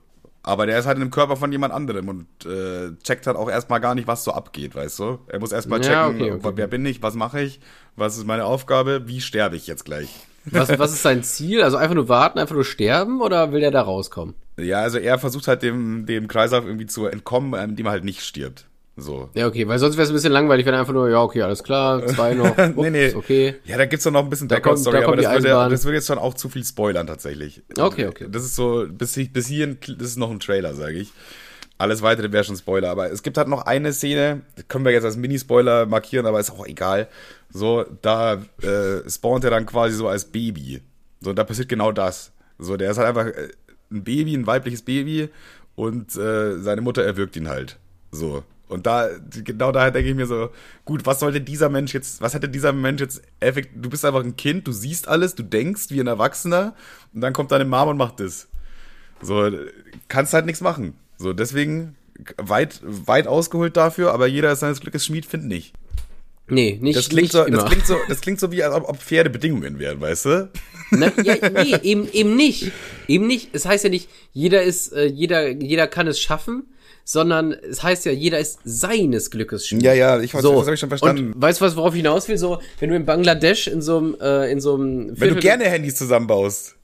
Aber der ist halt in dem Körper von jemand anderem und äh, checkt halt auch erstmal gar nicht, was so abgeht, weißt du? Er muss erstmal checken, Ja, okay, okay. wer bin ich, was mache ich, was ist meine Aufgabe, wie sterbe ich jetzt gleich? Was, was ist sein Ziel? Also einfach nur warten, einfach nur sterben oder will der da rauskommen? Ja, also er versucht halt dem, dem Kreislauf irgendwie zu entkommen, indem er halt nicht stirbt. So. Ja, okay, weil sonst wäre es ein bisschen langweilig, wenn er einfach nur, ja, okay, alles klar, zwei noch, ups, nee, nee. okay. Ja, da gibt's doch noch ein bisschen Da kommt- Background-Story, da aber kommt das die würde, Eisenbahn. das würde jetzt schon auch zu viel spoilern tatsächlich. Okay, okay. Das ist so, bis, hi- bis hierhin, das ist noch ein Trailer, sage ich. Alles weitere wäre schon Spoiler, aber es gibt halt noch eine Szene, die können wir jetzt als Mini-Spoiler markieren, aber ist auch egal. So, da äh, spawnt er dann quasi so als Baby. So, da passiert genau das. So, der ist halt einfach äh, ein Baby, ein weibliches Baby und äh, seine Mutter erwürgt ihn halt. So. Und da, genau da denke ich mir so, gut, was sollte dieser Mensch jetzt, was hätte dieser Mensch jetzt effekt, du bist einfach ein Kind, du siehst alles, du denkst wie ein Erwachsener und dann kommt deine Mom und macht das. So, kannst halt nichts machen. So, deswegen weit, weit ausgeholt dafür, aber jeder ist seines Glückes Schmied, find nicht. Nee, nicht, Das klingt nicht so, immer. das klingt so, das klingt so wie, als ob, ob Pferde Bedingungen wären, weißt du? Ne? Ja, nee, eben, eben nicht. Eben nicht. Es heißt ja nicht, jeder ist, äh, jeder, jeder kann es schaffen, sondern es heißt ja, jeder ist seines Glückes Schmied. Ja, ja, ich weiß, So. das habe ich schon verstanden. Und weißt du, was, worauf ich hinaus will? So, wenn du in Bangladesch in so einem, äh, in so einem Wenn Viertel- du gerne Handys zusammenbaust.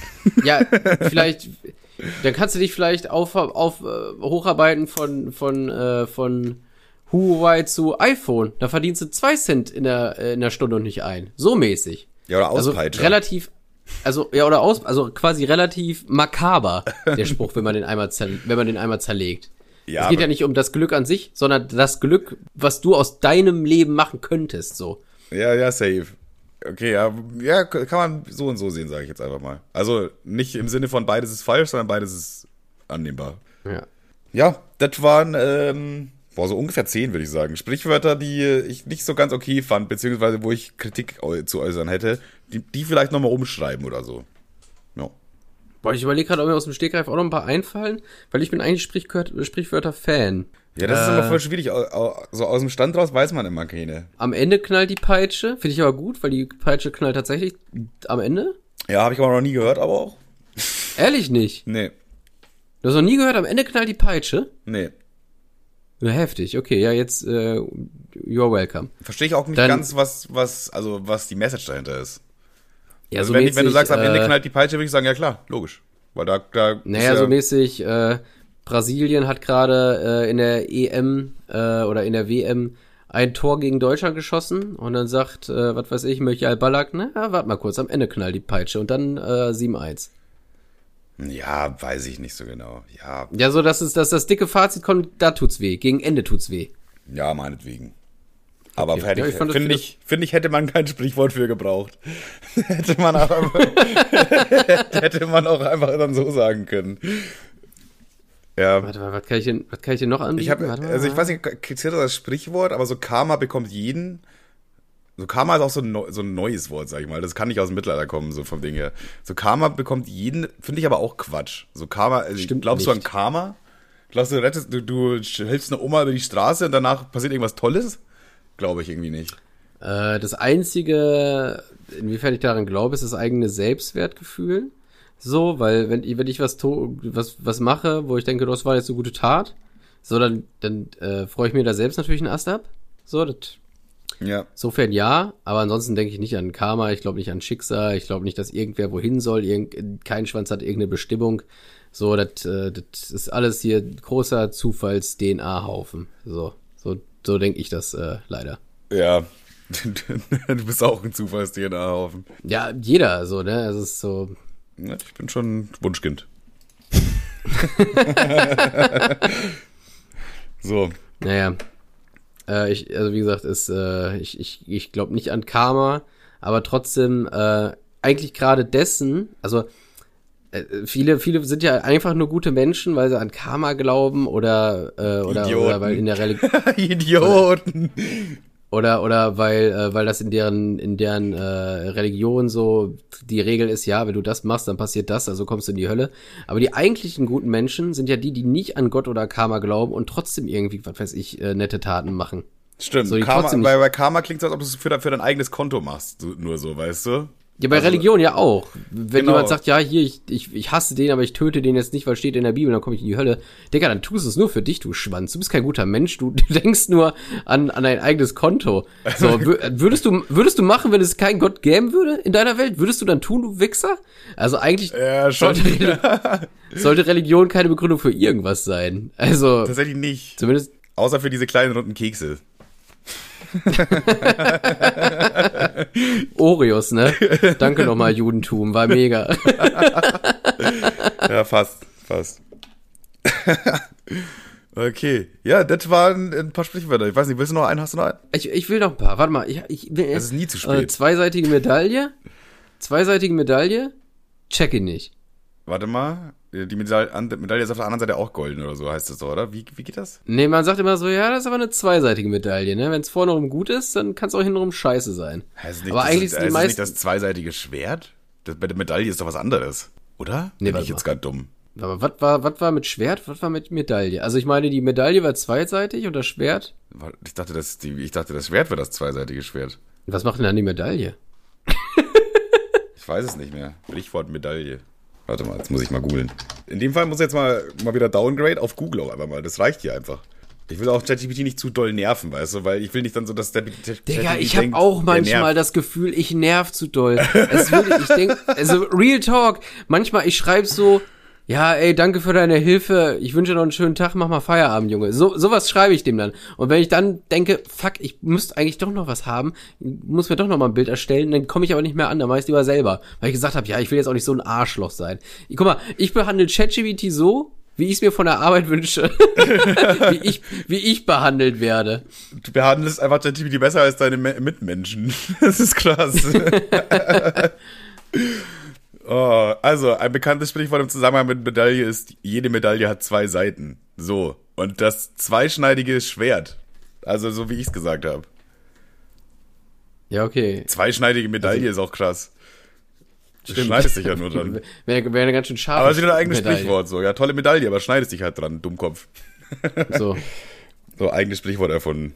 Ja, vielleicht, dann kannst du dich vielleicht auf, auf äh, hocharbeiten von, von, äh, von Huawei zu iPhone. Da verdienst du zwei Cent in der, äh, in der Stunde und nicht ein. So mäßig. Ja, oder Also Auspeitscher. relativ, also, ja, oder aus, also quasi relativ makaber, der Spruch, wenn man den einmal, zer, wenn man den einmal zerlegt. Ja, es geht aber- ja nicht um das Glück an sich, sondern das Glück, was du aus deinem Leben machen könntest, so. Ja, ja, safe. Okay, ja, ja, kann man so und so sehen, sage ich jetzt einfach mal. Also nicht im Sinne von beides ist falsch, sondern beides ist annehmbar. Ja. Ja, das waren, ähm, boah, so ungefähr zehn, würde ich sagen. Sprichwörter, die ich nicht so ganz okay fand, beziehungsweise wo ich Kritik äu- zu äußern hätte, die, die vielleicht nochmal umschreiben oder so. Ja. Boah, ich überlege gerade, ob mir aus dem Stegreif auch noch ein paar einfallen, weil ich bin eigentlich Sprichwör- Sprichwörter-Fan. Ja, das ist Äh. immer voll schwierig. Au- au- So aus dem Stand raus weiß man immer keine. Am Ende knallt die Peitsche, finde ich aber gut, weil die Peitsche knallt tatsächlich am Ende. Ja, habe ich aber noch nie gehört, aber auch. Ehrlich nicht. Nee, Du hast noch nie gehört, am Ende knallt die Peitsche? nee. Ja, heftig. Okay, ja, jetzt, äh, you're welcome. Verstehe ich auch nicht Dann- ganz, was, was, also was die Message dahinter ist. Ja, Also so wenn, mäßig, ich, wenn du sagst, am Ende äh, knallt die Peitsche, würde ich sagen, ja klar, logisch. Weil da, da Naja, ist so ja, mäßig, äh, Brasilien hat gerade äh, in der E M äh, oder in der W M ein Tor gegen Deutschland geschossen und dann sagt, äh, was weiß ich, Michael Ballack, na, warte mal kurz, am Ende knallt die Peitsche und dann äh, sieben eins. ja, weiß ich nicht so genau. Ja, Ja, so, dass es, dass das dicke Fazit kommt, da tut's weh, gegen Ende tut's weh. ja, meinetwegen. Aber Okay. fertig, Ja, ich fand das- finde ich, finde ich, hätte man kein Sprichwort für gebraucht. hätte man auch einfach, hätte man auch einfach dann so sagen können. Ja. Warte mal, was kann ich denn, was kann ich denn noch anbieten? Ich habe, Warte mal. also ich weiß nicht, zählt das als Sprichwort, aber so Karma bekommt jeden. So Karma ist auch so ein, neu, so ein neues Wort, sag ich mal. Das kann nicht aus dem Mittelalter kommen, so vom Ding her. So Karma bekommt jeden, finde ich aber auch Quatsch. So Karma, also Stimmt glaubst du an nicht. Karma? Glaubst du, du rettest, du, du hilfst eine Oma über die Straße und danach passiert irgendwas Tolles? Glaube ich irgendwie nicht. Äh, das einzige, inwiefern ich daran glaube, ist das eigene Selbstwertgefühl. So, weil wenn, ich- wenn ich was, to was, was mache, wo ich denke, das war jetzt eine gute Tat, so, dann, dann äh, freue ich mir da selbst natürlich einen Ast ab. So, das, Ja. insofern ja, aber ansonsten denke ich nicht an Karma, ich glaube nicht an Schicksal, ich glaube nicht, dass irgendwer wohin soll, irgend, kein Schwanz hat irgendeine Bestimmung. So, das, äh, das ist alles hier großer Zufalls-D N A-Haufen. So, so, so denke ich das äh, leider. Ja. Du bist auch ein Zufalls-D N A-Haufen. Ja, jeder, so, ne? Es ist so. Ja, ich bin schon ein Wunschkind. So. Naja, äh, ich, also wie gesagt, ist, äh, ich, ich, ich glaube nicht an Karma, aber trotzdem, äh, eigentlich gerade dessen, also äh, viele, viele sind ja einfach nur gute Menschen, weil sie an Karma glauben oder, äh, oder, Idioten. oder weil in der Religion Idioten. oder oder weil äh, weil das in deren in deren äh, Religion so die Regel ist, ja, wenn du das machst, dann passiert das, also kommst du in die Hölle. Aber die eigentlichen guten Menschen sind ja die, die nicht an Gott oder Karma glauben und trotzdem irgendwie, was weiß ich, äh, nette Taten machen. Stimmt, So, die Karma, trotzdem bei, nicht- bei Karma klingt es, als ob du es für, dein- für dein eigenes Konto machst, so, nur so, weißt du? Ja, bei Also, Religion ja auch. Wenn genau. jemand sagt, ja, hier, ich, ich, ich hasse den, aber ich töte den jetzt nicht, weil steht in der Bibel, dann komme ich in die Hölle. Digga, dann tust du es nur für dich, du Schwanz. Du bist kein guter Mensch, du, du denkst nur an, an dein eigenes Konto. So, würdest du, würdest du machen, wenn es keinen Gott geben würde in deiner Welt? Würdest du dann tun, du Wichser? Also eigentlich Ja, schon. sollte, sollte Religion keine Begründung für irgendwas sein. Also. Tatsächlich nicht. Zumindest. Außer für diese kleinen runden Kekse. Oreos, ne? Danke nochmal, Judentum, war mega. Ja, fast, fast. Okay, ja, das waren ein paar Sprichwörter. Ich weiß nicht, willst du noch einen? Hast du noch einen? Ich, ich will noch ein paar, warte mal. Ich, ich will Es ist nie zu spät. Äh, zweiseitige Medaille. Zweiseitige Medaille. Check ihn nicht. Warte mal, die Medaille, Medaille ist auf der anderen Seite auch golden oder so, heißt das so, oder? Wie, wie geht das? Nee, man sagt immer so, ja, das ist aber eine zweiseitige Medaille, ne? Wenn es vorne rum gut ist, dann kann es auch hintenrum scheiße sein. Heißt nicht, aber das eigentlich ist, sind die ist meisten... nicht das zweiseitige Schwert? Das, bei der Medaille ist doch was anderes, oder? Nee, Bin warte ich jetzt mal. gerade dumm. Aber was war, was war mit Schwert, was war mit Medaille? Also ich meine, die Medaille war zweiseitig und das Schwert... Ich dachte, das, die, ich dachte, das Schwert wäre das zweiseitige Schwert. Was macht denn dann die Medaille? Ich weiß es nicht mehr. Sprichwort Medaille. Warte mal, jetzt muss ich mal googeln. In dem Fall muss ich jetzt mal, mal wieder Downgrade auf Google auch einfach mal. Das reicht hier einfach. Ich will auch ChatGPT nicht zu doll nerven, weißt du, weil ich will nicht dann so, dass der Digga, ich habe auch manchmal das Gefühl, ich nerv zu doll. Es würde, ich denk, also Real Talk, manchmal ich schreibe so, ja, ey, danke für deine Hilfe, ich wünsche noch einen schönen Tag, mach mal Feierabend, Junge. So sowas schreibe ich dem dann. Und wenn ich dann denke, fuck, ich müsste eigentlich doch noch was haben, muss mir doch noch mal ein Bild erstellen, dann komme ich aber nicht mehr an, dann mach ich lieber selber. Weil ich gesagt habe, ja, ich will jetzt auch nicht so ein Arschloch sein. Ich, guck mal, ich behandle ChatGPT so, wie ich es mir von der Arbeit wünsche. wie ich wie ich behandelt werde. Du behandelst einfach ChatGPT besser als deine Me- Mitmenschen. Das ist krass. Oh, also, ein bekanntes Sprichwort im Zusammenhang mit Medaille ist, jede Medaille hat zwei Seiten. So. Und das zweischneidige Schwert. Also, so wie ich es gesagt habe. Ja, okay. Zweischneidige Medaille ist auch krass. Du Stimmt. schneidest dich ja nur dran. Wäre wär eine ganz schön scharf. Aber es ist wieder ein eigenes Sprichwort, so. Ja, tolle Medaille, aber schneidest dich halt dran, Dummkopf. So. So, eigenes Sprichwort erfunden.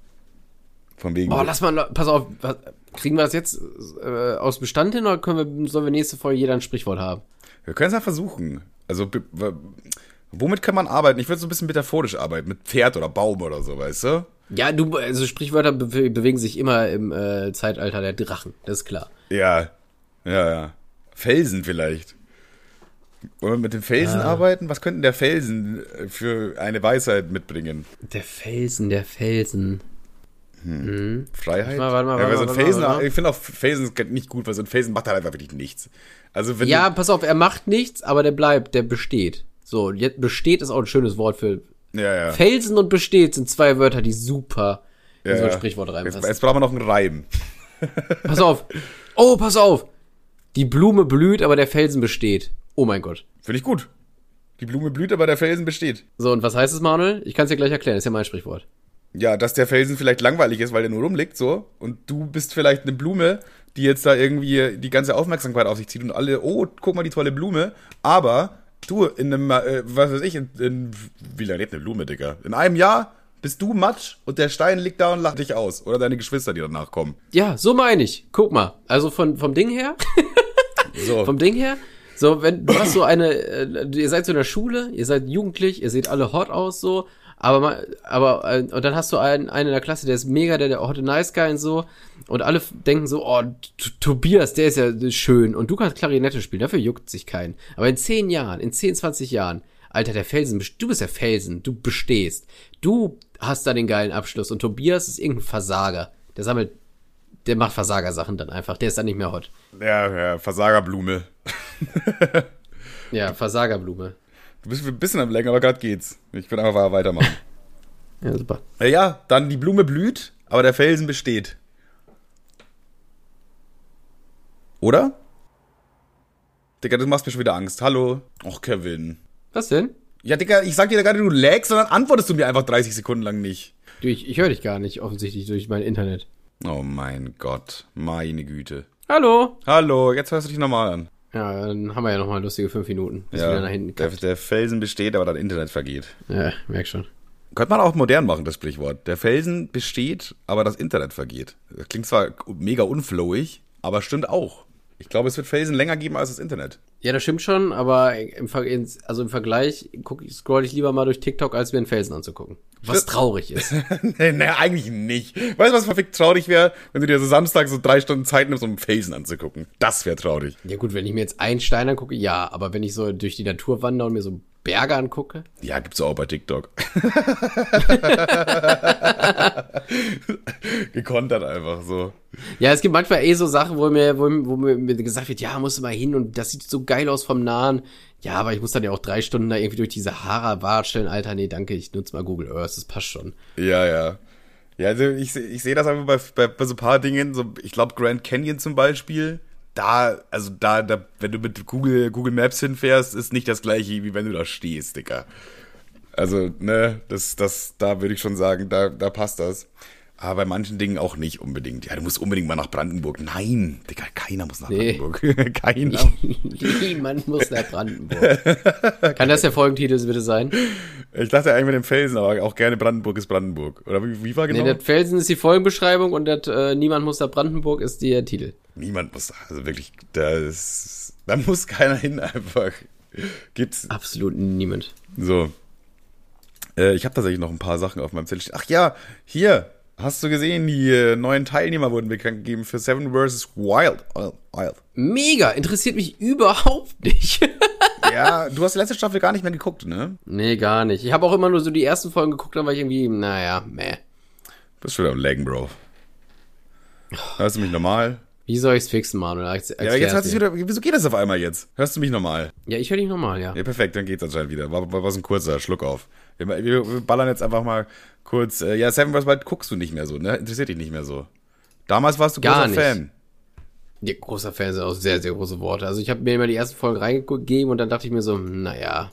Von wegen. Oh, lass mal, pass auf, was, kriegen wir das jetzt äh, aus dem Bestand hin oder können wir, sollen wir nächste Folge jeder ein Sprichwort haben? Wir können es ja versuchen. Also, b- w- womit kann man arbeiten? Ich würde so ein bisschen metaphorisch arbeiten, mit Pferd oder Baum oder so, weißt du? Ja, du, also Sprichwörter be- bewegen sich immer im äh, Zeitalter der Drachen, das ist klar. Ja, ja, ja. Felsen vielleicht. Wollen wir mit dem Felsen Ah. arbeiten? Was könnten der Felsen für eine Weisheit mitbringen? Der Felsen, der Felsen. Mhm. Freiheit? Warte mal, warte mal, ja, weil so warte ein mal, Felsen, warte mal. ich finde auch Felsen ist nicht gut, weil so ein Felsen macht halt einfach wirklich nichts. Also wenn Ja, du, pass auf, er macht nichts, aber der bleibt, der besteht. So, jetzt besteht ist auch ein schönes Wort für ja, ja. Felsen und besteht sind zwei Wörter, die super in ja, so ein ja. Sprichwort Jetzt, reinpassen. jetzt brauchen wir noch einen Reim. Pass auf. Oh, pass auf. Die Blume blüht, aber der Felsen besteht. Oh mein Gott. Finde ich gut. Die Blume blüht, aber der Felsen besteht. So, und was heißt es, Manuel? Ich kann es dir gleich erklären, das ist ja mein Sprichwort. Ja, dass der Felsen vielleicht langweilig ist, weil der nur rumliegt, so. Und du bist vielleicht eine Blume, die jetzt da irgendwie die ganze Aufmerksamkeit auf sich zieht und alle, oh, guck mal die tolle Blume. Aber du in einem, äh, was weiß ich, in, in wie lange lebt eine Blume, Digga? In einem Jahr bist du Matsch und der Stein liegt da und lacht dich aus. Oder deine Geschwister, die danach kommen. Ja, so meine ich. Guck mal. Also von, vom Ding her, So. vom Ding her, so, wenn du hast so eine, äh, ihr seid so in der Schule, ihr seid jugendlich, ihr seht alle hot aus, so, aber, mal, aber, äh, und dann hast du einen, einen in der Klasse, der ist mega, der, der hot nice guy und so, und alle f- denken so, oh, T- Tobias, der ist ja schön, und du kannst Klarinette spielen, dafür juckt sich keinen. Aber in zehn Jahren, in zehn, zwanzig Jahren, Alter, der Felsen, best- du bist der Felsen, du bestehst, du hast da den geilen Abschluss, und Tobias ist irgendein Versager, der sammelt, der macht Versagersachen dann einfach, der ist dann nicht mehr hot. Ja, ja, Versagerblume. Ja, Versagerblume. Du bist ein bisschen am Lenken, aber gerade geht's. Ich will einfach weitermachen. Ja, super. Ja, ja, dann die Blume blüht, aber der Felsen besteht. Oder? Digga, du machst mir schon wieder Angst. Hallo? Och, Kevin. Was denn? Ja, Digga, ich sag dir gerade, du lagst, sondern antwortest du mir einfach dreißig Sekunden lang nicht. Du, ich, ich höre dich gar nicht, offensichtlich, durch mein Internet. Oh mein Gott, meine Güte. Hallo? Hallo, jetzt hörst du dich nochmal an. Ja, dann haben wir ja nochmal lustige fünf Minuten, bis wieder nach hinten der, kackt. der Felsen besteht, aber das Internet vergeht. Ja, merk schon. Könnte man auch modern machen, das Sprichwort. Der Felsen besteht, aber das Internet vergeht. Das klingt zwar mega unflowig, aber stimmt auch. Ich glaube, es wird Felsen länger geben als das Internet. Ja, das stimmt schon, aber im, Ver also im Vergleich guck, scroll ich lieber mal durch TikTok, als mir einen Felsen anzugucken. Was traurig ist. nee, nee, eigentlich nicht. Weißt du, was verfickt traurig wäre? Wenn du dir so Samstag so drei Stunden Zeit nimmst, um einen Felsen anzugucken. Das wäre traurig. Ja gut, wenn ich mir jetzt einen Stein angucke, ja. Aber wenn ich so durch die Natur wandere und mir so Berge angucke. Ja, gibt's auch bei TikTok. Gekontert einfach so. Ja, es gibt manchmal eh so Sachen, wo mir, wo, wo mir gesagt wird, ja, musst du mal hin und das sieht so geil aus vom Nahen. Ja, aber ich muss dann ja auch drei Stunden da irgendwie durch die Sahara watscheln. Alter, nee, danke, ich nutze mal Google Earth, das passt schon. Ja, ja. Ja, also ich, ich sehe das einfach bei, bei, bei so ein paar Dingen, so, ich glaube Grand Canyon zum Beispiel, da, also da, da, wenn du mit Google, Google Maps hinfährst, ist nicht das gleiche, wie wenn du da stehst, Digga. Also, ne, das, das, da würde ich schon sagen, da, da passt das. Aber bei manchen Dingen auch nicht unbedingt. Ja, du musst unbedingt mal nach Brandenburg. Nein, Digga, keiner muss nach nee. Brandenburg. Keiner. Niemand muss nach Brandenburg. Kann das der Folgentitel bitte sein? Ich dachte eigentlich mit dem Felsen, aber auch gerne Brandenburg ist Brandenburg. Oder wie, wie war genau? Nee, der Felsen ist die Folgenbeschreibung und das äh, Niemand muss nach Brandenburg ist der Titel. Niemand muss, also wirklich, da ist, da muss keiner hin einfach. Gibt's. Absolut niemand. So. Äh, ich habe tatsächlich noch ein paar Sachen auf meinem Zettel. Ach ja, hier. Hast du gesehen, die äh, neuen Teilnehmer wurden bekannt gegeben für Seven versus. Wild. Wild. Mega, interessiert mich überhaupt nicht. Ja, du hast die letzte Staffel gar nicht mehr geguckt, ne? Nee, gar nicht. Ich habe auch immer nur so die ersten Folgen geguckt, dann war ich irgendwie, naja, meh. Bist schon wieder am Laggen, Bro. Hörst du mich normal? Wie soll ich's fixen, Manuel? Ja, jetzt hat sich wieder, wieso geht das auf einmal jetzt? Hörst du mich normal? Ja, ich höre dich normal, ja. Ja, perfekt, dann geht's anscheinend wieder. War, war, war so ein kurzer Schluck auf. Wir, wir, wir ballern jetzt einfach mal kurz, äh, ja, Seven versus. Wild guckst du nicht mehr so, ne? Interessiert dich nicht mehr so. Damals warst du Gar großer nicht. Fan. Ja, großer Fan sind auch sehr, sehr große Worte. Also ich habe mir immer die ersten Folgen reingegeben und dann dachte ich mir so, naja,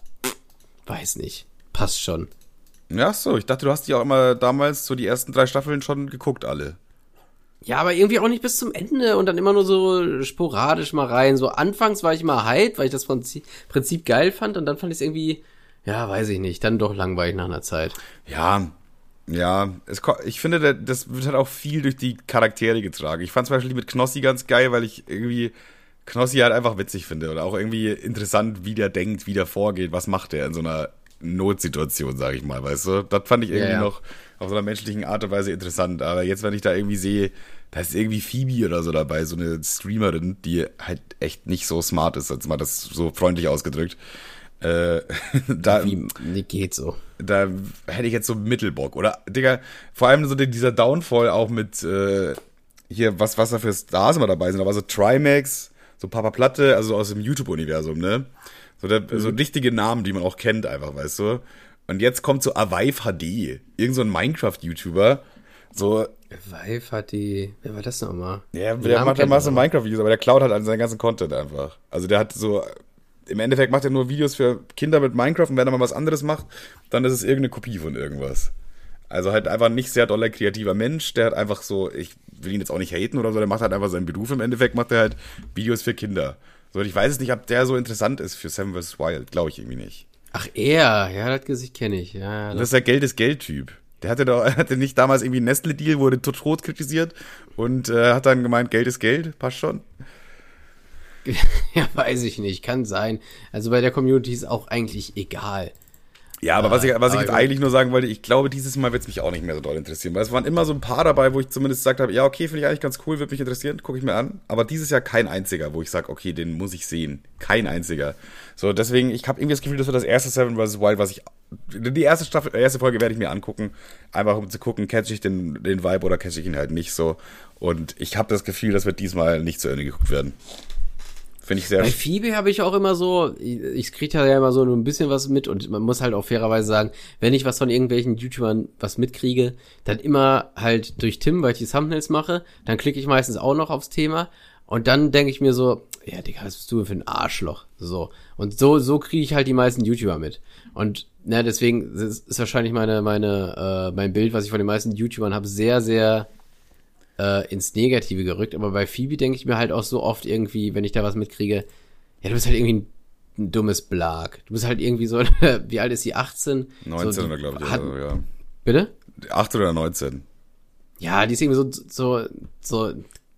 weiß nicht, passt schon. Ja, so, ich dachte, du hast die auch immer damals so die ersten drei Staffeln schon geguckt, alle. Ja, aber irgendwie auch nicht bis zum Ende und dann immer nur so sporadisch mal rein. So anfangs war ich immer hyped, weil ich das Prinzip, Prinzip geil fand und dann fand ich es irgendwie, ja, weiß ich nicht, dann doch langweilig nach einer Zeit. Ja, ja, es, ich finde, das wird halt auch viel durch die Charaktere getragen. Ich fand zum Beispiel die mit Knossi ganz geil, weil ich irgendwie Knossi halt einfach witzig finde oder auch irgendwie interessant, wie der denkt, wie der vorgeht, was macht er in so einer Notsituation, sag ich mal, weißt du? Das fand ich irgendwie ja, ja. noch auf so einer menschlichen Art und Weise interessant. Aber jetzt, wenn ich da irgendwie sehe, da ist irgendwie Phoebe oder so dabei, so eine Streamerin, die halt echt nicht so smart ist, jetzt mal das so freundlich ausgedrückt. Äh, da, Wie, nee, geht so. Da hätte ich jetzt so Mittelbock. Oder, Digga, vor allem so dieser Downfall auch mit, äh, hier, was, was da für Stars immer dabei sind, aber so Trimax, so Papa Platte, also aus dem YouTube-Universum, ne? So, der, mhm. so richtige Namen, die man auch kennt, einfach, weißt du? Und jetzt kommt so Avive H D, irgend so ein Minecraft-YouTuber, so. Avive H D, wer war das nochmal? Ja, der macht ja mal so Minecraft-Videos, aber der klaut halt seinen ganzen Content einfach. Also der hat so, im Endeffekt macht er nur Videos für Kinder mit Minecraft und wenn er mal was anderes macht, dann ist es irgendeine Kopie von irgendwas. Also halt einfach nicht sehr doller kreativer Mensch, der hat einfach so, ich will ihn jetzt auch nicht haten oder so, der macht halt einfach seinen Beruf, im Endeffekt macht er halt Videos für Kinder. So, ich weiß es nicht, ob der so interessant ist für Seven versus. Wild, glaube ich irgendwie nicht. Ach, er, ja, das Gesicht kenne ich, ja. Das ist der Geld ist Geld-Typ. Der hatte doch, hatte nicht damals irgendwie einen Nestle-Deal, wurde tot kritisiert und äh, hat dann gemeint, Geld ist Geld, passt schon. Ja, weiß ich nicht, kann sein. Also bei der Community ist auch eigentlich egal. Ja, aber was ich, was ich jetzt eigentlich nur sagen wollte, ich glaube, dieses Mal wird es mich auch nicht mehr so doll interessieren, weil es waren immer so ein paar dabei, wo ich zumindest gesagt habe, ja, okay, finde ich eigentlich ganz cool, würde mich interessieren, gucke ich mir an. Aber dieses Jahr kein einziger, wo ich sage, okay, den muss ich sehen. Kein einziger. So, deswegen, ich habe irgendwie das Gefühl, das wird das erste Seven versus. Wild, was ich, die erste Staffel, die erste Folge werde ich mir angucken, einfach um zu gucken, catch ich den, den Vibe oder catch ich ihn halt nicht so. Und ich habe das Gefühl, das wird diesmal nicht zu Ende geguckt werden. Finde ich sehr. Bei Phoebe habe ich auch immer so, ich, ich kriege ja immer so nur ein bisschen was mit und man muss halt auch fairerweise sagen, wenn ich was von irgendwelchen YouTubern was mitkriege, dann immer halt durch Tim, weil ich die Thumbnails mache, dann klicke ich meistens auch noch aufs Thema und dann denke ich mir so, ja Digga, was bist du denn für ein Arschloch? So. Und so, so kriege ich halt die meisten YouTuber mit. Und na, deswegen ist, ist wahrscheinlich meine, meine, äh, mein Bild, was ich von den meisten YouTubern habe, sehr, sehr Äh, ins Negative gerückt, aber bei Phoebe denke ich mir halt auch so oft irgendwie, wenn ich da was mitkriege, ja, du bist halt irgendwie ein, ein dummes Blag. Du bist halt irgendwie so, wie alt ist sie, achtzehn? neunzehn so, oder glaube ich, hat, also, ja. Bitte? achtzehn oder neunzehn. Ja, die ist irgendwie so, so, so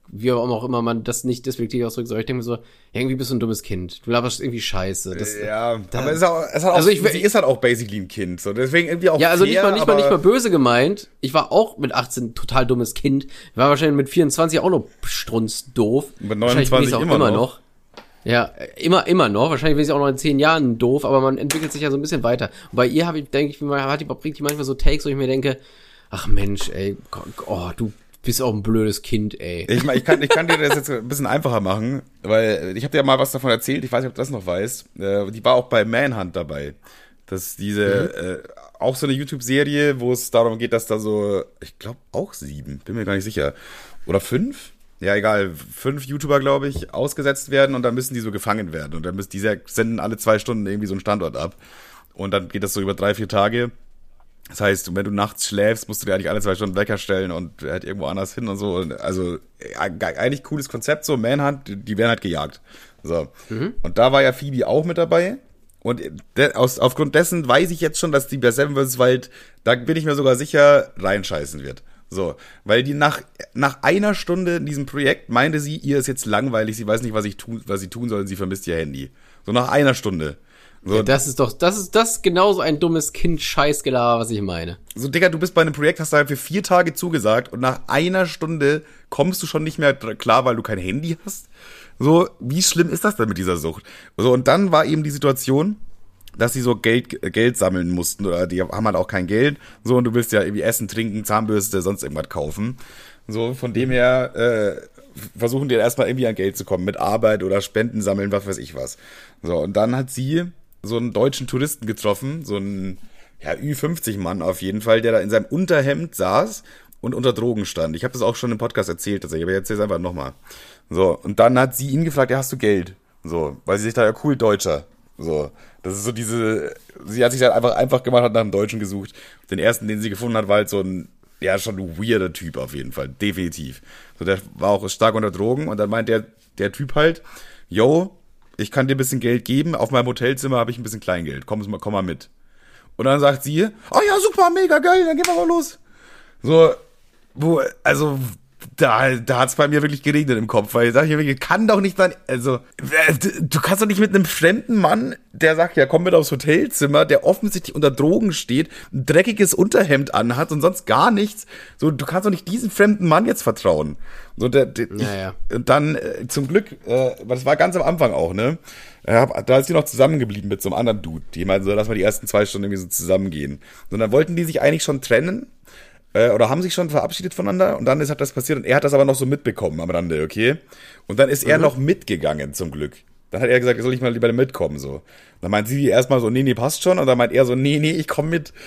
wie auch immer man das nicht despektiv ausdrückt, aber ich denke mir so, irgendwie bist du ein dummes Kind. Du laberst irgendwie Scheiße. Das, ja, da, aber es ist, auch, es hat auch, also ich, sie ist halt auch basically ein Kind. So. Deswegen irgendwie auch ja, also fair, nicht mal, nicht aber mal, nicht mal böse gemeint. Ich war auch mit achtzehn total dummes Kind. Ich war wahrscheinlich mit vierundzwanzig auch noch strunzdoof. Mit neunundzwanzig auch immer, immer noch. noch. Ja, immer, immer noch. Wahrscheinlich bin ich auch noch in zehn Jahren doof, aber man entwickelt sich ja so ein bisschen weiter. Und bei ihr habe ich, denke ich, hat die, bringt die manchmal so Takes, wo ich mir denke, ach Mensch, ey, oh, du bist auch ein blödes Kind, ey. Ich, ich, kann, ich kann dir das jetzt ein bisschen einfacher machen, weil ich habe dir ja mal was davon erzählt, ich weiß nicht, ob du das noch weißt. Äh, die war auch bei Manhunt dabei. Das ist diese, mhm. äh, auch so eine YouTube-Serie, wo es darum geht, dass da so, ich glaube auch sieben, bin mir gar nicht sicher. Oder fünf? Ja, egal, fünf YouTuber, glaube ich, ausgesetzt werden und dann müssen die so gefangen werden. Und dann müssen die senden alle zwei Stunden irgendwie so einen Standort ab. Und dann geht das so über drei, vier Tage. Das heißt, wenn du nachts schläfst, musst du dir eigentlich alle zwei Stunden Wecker stellen und halt irgendwo anders hin und so. Also eigentlich cooles Konzept, so Manhunt, die werden halt gejagt. So. Mhm. Und da war ja Phoebe auch mit dabei. Und de- aus, aufgrund dessen weiß ich jetzt schon, dass die bei Seven versus. Wild, da bin ich mir sogar sicher, reinscheißen wird. So, weil die nach nach einer Stunde in diesem Projekt meinte sie, ihr ist jetzt langweilig, sie weiß nicht, was ich tun, was sie tun soll, und sie vermisst ihr Handy. So nach einer Stunde. So, ja, das ist doch, das ist das ist genauso ein dummes Kind-Scheißgelaber, was ich meine. So, Digga, du bist bei einem Projekt, hast da halt für vier Tage zugesagt und nach einer Stunde kommst du schon nicht mehr klar, weil du kein Handy hast. So, wie schlimm ist das denn mit dieser Sucht? So, und dann war eben die Situation, dass sie so Geld, Geld sammeln mussten, oder die haben halt auch kein Geld, so, und du willst ja irgendwie Essen, Trinken, Zahnbürste, sonst irgendwas kaufen. So, von dem her, äh, versuchen die erstmal irgendwie an Geld zu kommen, mit Arbeit oder Spenden sammeln, was weiß ich was. So, und dann hat sie so einen deutschen Touristen getroffen, so einen, ja, Ü fünfzig Mann auf jeden Fall, der da in seinem Unterhemd saß und unter Drogen stand. Ich habe das auch schon im Podcast erzählt, tatsächlich, aber jetzt erzähl's einfach nochmal. So, und dann hat sie ihn gefragt, ja, hast du Geld? So, weil sie sich da, ja, cool, Deutscher. So, das ist so diese, sie hat sich halt einfach einfach gemacht, hat nach einem Deutschen gesucht. Den ersten, den sie gefunden hat, war halt so ein, ja, schon ein weirder Typ auf jeden Fall, definitiv. So, der war auch stark unter Drogen und dann meint der, der Typ halt, yo, ich kann dir ein bisschen Geld geben, auf meinem Hotelzimmer habe ich ein bisschen Kleingeld, komm, komm mal mit. Und dann sagt sie, oh ja, super, mega geil, dann gehen wir mal los. So, wo, also, da, da hat's bei mir wirklich geregnet im Kopf, weil ich sage, ich kann doch nicht sein, also, du kannst doch nicht mit einem fremden Mann, der sagt, ja, komm mit aufs Hotelzimmer, der offensichtlich unter Drogen steht, ein dreckiges Unterhemd anhat und sonst gar nichts, so, du kannst doch nicht diesem fremden Mann jetzt vertrauen. So, der, der naja. ich, und dann, äh, zum Glück, äh, das war ganz am Anfang auch, ne, äh, da ist sie noch zusammengeblieben mit so einem anderen Dude, die meinten so, lass mal die ersten zwei Stunden irgendwie so zusammengehen. Und dann wollten die sich eigentlich schon trennen, oder haben sich schon verabschiedet voneinander und dann ist halt das passiert und er hat das aber noch so mitbekommen am Rande, okay? Und dann ist er mhm. noch mitgegangen, zum Glück. Dann hat er gesagt, soll ich mal lieber mitkommen, so. Und dann meint sie erstmal so, nee, nee, passt schon. Und dann meint er so, nee, nee, ich komm mit.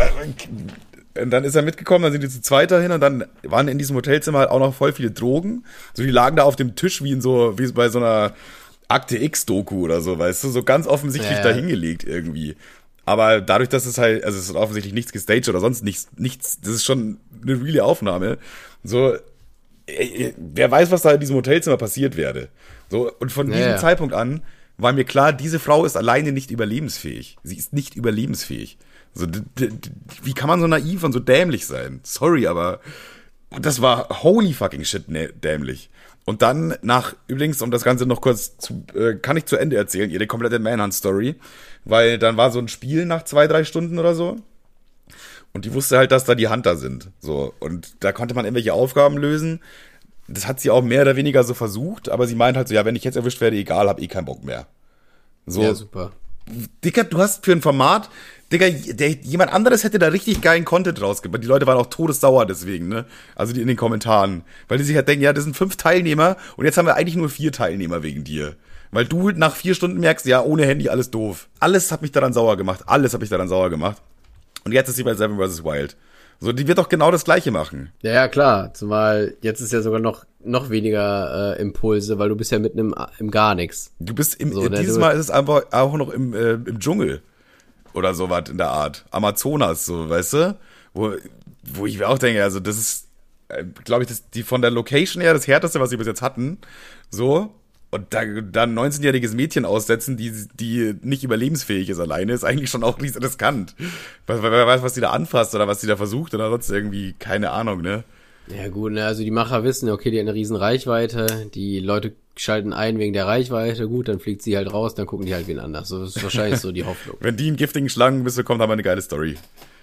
Und dann ist er mitgekommen, dann sind die zu zweit dahin und dann waren in diesem Hotelzimmer halt auch noch voll viele Drogen. So, die lagen da auf dem Tisch wie in so, wie bei so einer Akte X-Doku oder so, weißt du, so ganz offensichtlich ja. dahingelegt irgendwie. Aber dadurch, dass es halt, also es ist offensichtlich nichts gestaged oder sonst nichts, nichts, das ist schon eine reale Aufnahme. So, wer weiß, was da in diesem Hotelzimmer passiert werde. So, und von diesem ja, ja. Zeitpunkt an war mir klar, diese Frau ist alleine nicht überlebensfähig. Sie ist nicht überlebensfähig. So, d- d- wie kann man so naiv und so dämlich sein? Sorry, aber das war holy fucking shit ne- dämlich. Und dann nach, übrigens, um das Ganze noch kurz zu, äh, kann ich zu Ende erzählen, ihre komplette Manhunt-Story, weil dann war so ein Spiel nach zwei, drei Stunden oder so und die wusste halt, dass da die Hunter sind, so, und da konnte man irgendwelche Aufgaben lösen, das hat sie auch mehr oder weniger so versucht, aber sie meint halt so, ja, wenn ich jetzt erwischt werde, egal, hab eh keinen Bock mehr. So. Ja, super. Dicker, du hast für ein Format, Digga, der, jemand anderes hätte da richtig geilen Content rausgebracht. Die Leute waren auch todessauer deswegen, ne? Also die in den Kommentaren. Weil die sich halt denken, ja, das sind fünf Teilnehmer und jetzt haben wir eigentlich nur vier Teilnehmer wegen dir. Weil du nach vier Stunden merkst, ja, ohne Handy alles doof. Alles hat mich daran sauer gemacht. Alles hat mich daran sauer gemacht. Und jetzt ist sie bei Seven versus. Wild. So, die wird doch genau das Gleiche machen. Ja, ja, klar. Zumal jetzt ist ja sogar noch noch weniger äh, Impulse, weil du bist ja mitten im, im gar nichts. Du bist im, so, dieses Mal ist es einfach auch noch im, äh, im Dschungel. Oder sowas in der Art. Amazonas, so, weißt du? Wo, wo ich mir auch denke, also das ist, äh, glaube ich, das, die von der Location her das Härteste, was sie bis jetzt hatten. So. Und da dann ein neunzehnjähriges Mädchen aussetzen, die, die nicht überlebensfähig ist alleine, ist eigentlich schon auch nicht so riskant. Wer weiß, was die da anfasst oder was die da versucht oder sonst irgendwie, keine Ahnung, ne? Ja gut, ne, also die Macher wissen, okay, die hat eine riesen Reichweite, die Leute schalten ein wegen der Reichweite, gut, dann fliegt sie halt raus, dann gucken die halt wen anders. So ist wahrscheinlich so die Hoffnung. Wenn die in giftigen Schlangen bekommt, haben wir eine geile Story.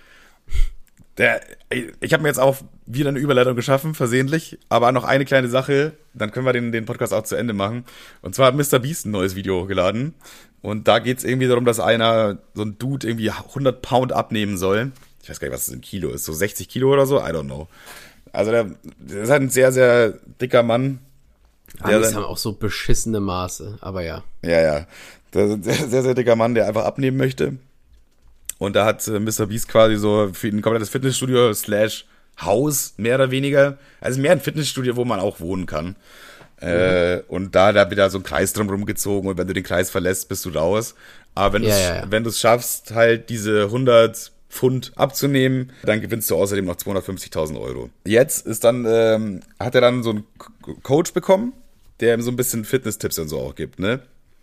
Der, ich habe mir jetzt auch wieder eine Überleitung geschaffen, versehentlich, aber noch eine kleine Sache, dann können wir den, den Podcast auch zu Ende machen. Und zwar hat Mister Beast ein neues Video hochgeladen und da geht's irgendwie darum, dass einer, so ein Dude, irgendwie hundert Pound abnehmen soll. Ich weiß gar nicht, was das in Kilo ist, so sechzig Kilo oder so, I don't know. Also der, der ist halt ein sehr, sehr dicker Mann. Amis haben auch so beschissene Maße, aber ja. Ja, ja. Der ist ein sehr, sehr, sehr dicker Mann, der einfach abnehmen möchte. Und da hat äh, Mister Beast quasi so für ein komplettes Fitnessstudio slash Haus, mehr oder weniger. Also mehr ein Fitnessstudio, wo man auch wohnen kann. Mhm. Äh, und da da wieder so ein Kreis drumherum gezogen und wenn du den Kreis verlässt, bist du raus. Aber wenn Ja, du ja, ja. wenn du es schaffst, halt diese hundert Pfund abzunehmen, dann gewinnst du außerdem noch zweihundertfünfzigtausend Euro. Jetzt ist dann, ähm, hat er dann so einen Co- Coach bekommen, der ihm so ein bisschen Fitness-Tipps und so auch gibt, ne?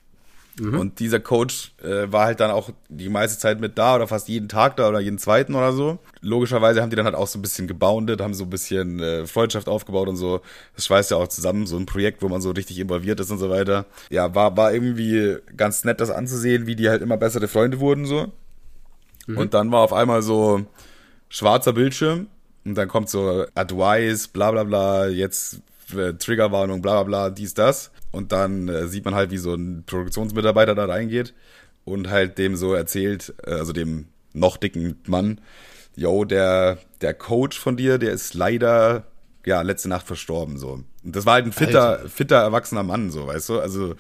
Mhm. Und dieser Coach äh, war halt dann auch die meiste Zeit mit da oder fast jeden Tag da oder jeden zweiten oder so. Logischerweise haben die dann halt auch so ein bisschen geboundet, haben so ein bisschen äh, Freundschaft aufgebaut und so. Das schweißt ja auch zusammen, so ein Projekt, wo man so richtig involviert ist und so weiter. Ja, war war irgendwie ganz nett, das anzusehen, wie die halt immer bessere Freunde wurden so. Mhm. Und dann war auf einmal so schwarzer Bildschirm und dann kommt so Advice, bla bla bla, jetzt äh, Triggerwarnung, bla bla bla, dies, das. Und dann äh, sieht man halt, wie so ein Produktionsmitarbeiter da reingeht und halt dem so erzählt, äh, also dem noch dicken Mann, yo, der, der Coach von dir, der ist leider, ja, letzte Nacht verstorben, so. Und das war halt ein fitter, Alter. fitter, erwachsener Mann, so, weißt du, also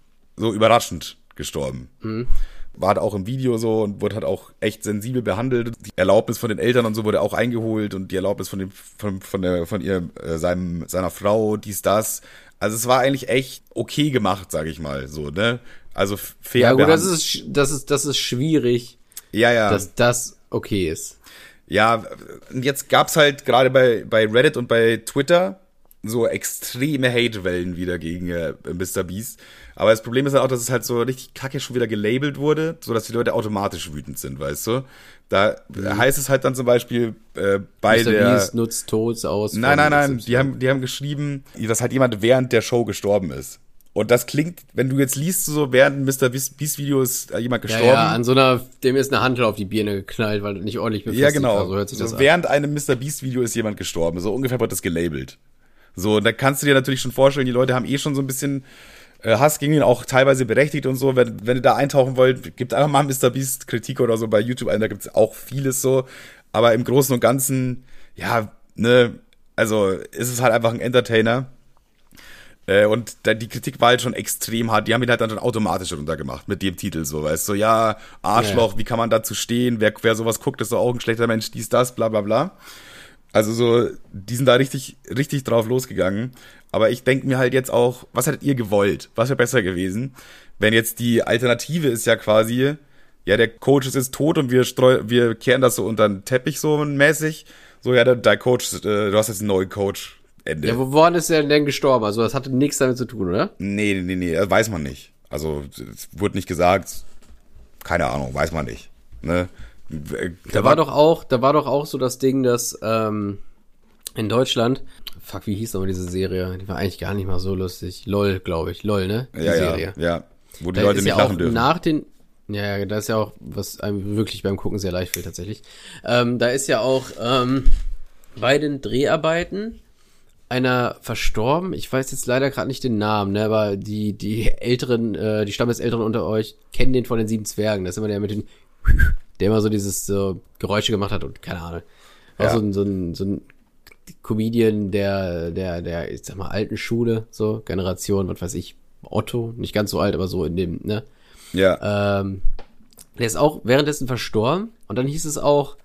so überraschend gestorben. Mhm. War halt auch im Video so und wurde halt auch echt sensibel behandelt. Die Erlaubnis von den Eltern und so wurde auch eingeholt und die Erlaubnis von dem, von, von der, von ihr, äh, seinem, seiner Frau, dies, das. Also es war eigentlich echt okay gemacht, sag ich mal, so, ne? Also fair. Ja gut, das ist, das ist, das ist schwierig. Ja, ja. Dass das okay ist. Ja, und jetzt gab's halt gerade bei, bei Reddit und bei Twitter so extreme Hate-Wellen wieder gegen äh, Mister Beast. Aber das Problem ist halt auch, dass es halt so richtig kacke schon wieder gelabelt wurde, so dass die Leute automatisch wütend sind, weißt du? Da mhm. heißt es halt dann zum Beispiel äh, bei Mister der... Beast nutzt Tods aus. Nein, nein, nein, die haben, die haben geschrieben, dass halt jemand während der Show gestorben ist. Und das klingt, wenn du jetzt liest, so während ein Mister Beast Video ist jemand gestorben. Ja, ja, an so einer, dem ist eine Hantel auf die Birne geknallt, weil nicht ordentlich befestigt ja, genau. war. So hört sich das so an. Während einem Mister Beast Video ist jemand gestorben. So ungefähr wird das gelabelt. So, und da kannst du dir natürlich schon vorstellen, die Leute haben eh schon so ein bisschen äh, Hass gegen ihn, auch teilweise berechtigt und so. Wenn, wenn ihr da eintauchen wollt, gebt einfach mal Mister Beast Kritik oder so bei YouTube ein, da gibt's auch vieles so. Aber im Großen und Ganzen, ja, ne, also ist es halt einfach ein Entertainer. Äh, und da, die Kritik war halt schon extrem hart. Die haben ihn halt dann schon automatisch runtergemacht mit dem Titel so, weißt du, so, ja, Arschloch, ja. Wie kann man dazu stehen? Wer, wer sowas guckt, ist doch auch ein schlechter Mensch, dies, das, bla bla bla. Also so, die sind da richtig, richtig drauf losgegangen. Aber ich denke mir halt jetzt auch, was hättet ihr gewollt? Was wäre besser gewesen? Wenn jetzt die Alternative ist ja quasi, ja, der Coach ist jetzt tot und wir streu, wir kehren das so unter den Teppich so mäßig. So, ja, der, der Coach, äh, du hast jetzt einen neuen Coach. Ende. Ja, woran ist er denn gestorben? Also das hatte nichts damit zu tun, oder? Nee, nee, nee, das weiß man nicht. Also, es wurde nicht gesagt. Keine Ahnung, weiß man nicht. Ne? Da war doch auch, da war doch auch so das Ding, dass ähm, in Deutschland, fuck, wie hieß nochmal diese Serie? Die war eigentlich gar nicht mal so lustig. LOL, glaube ich. LOL, ne? Die ja, Serie. ja, ja. Wo die da Leute ist nicht ja lachen auch dürfen. Nach den, ja, ja, da ist ja auch, was einem wirklich beim Gucken sehr leicht fällt tatsächlich. Ähm, da ist ja auch ähm, bei den Dreharbeiten einer verstorben. Ich weiß jetzt leider gerade nicht den Namen, ne, aber die die Älteren, äh, die Stammesälteren unter euch kennen den von den Sieben Zwergen. Das ist immer der mit den, der immer so dieses so Geräusche gemacht hat und keine Ahnung. Auch Ja. so ein so ein so ein Comedian der der der ich sag mal alten Schule, so Generation, was weiß ich, Otto, nicht ganz so alt, aber so in dem, ne? Ja. Ähm, der ist auch währenddessen verstorben und dann hieß es auch,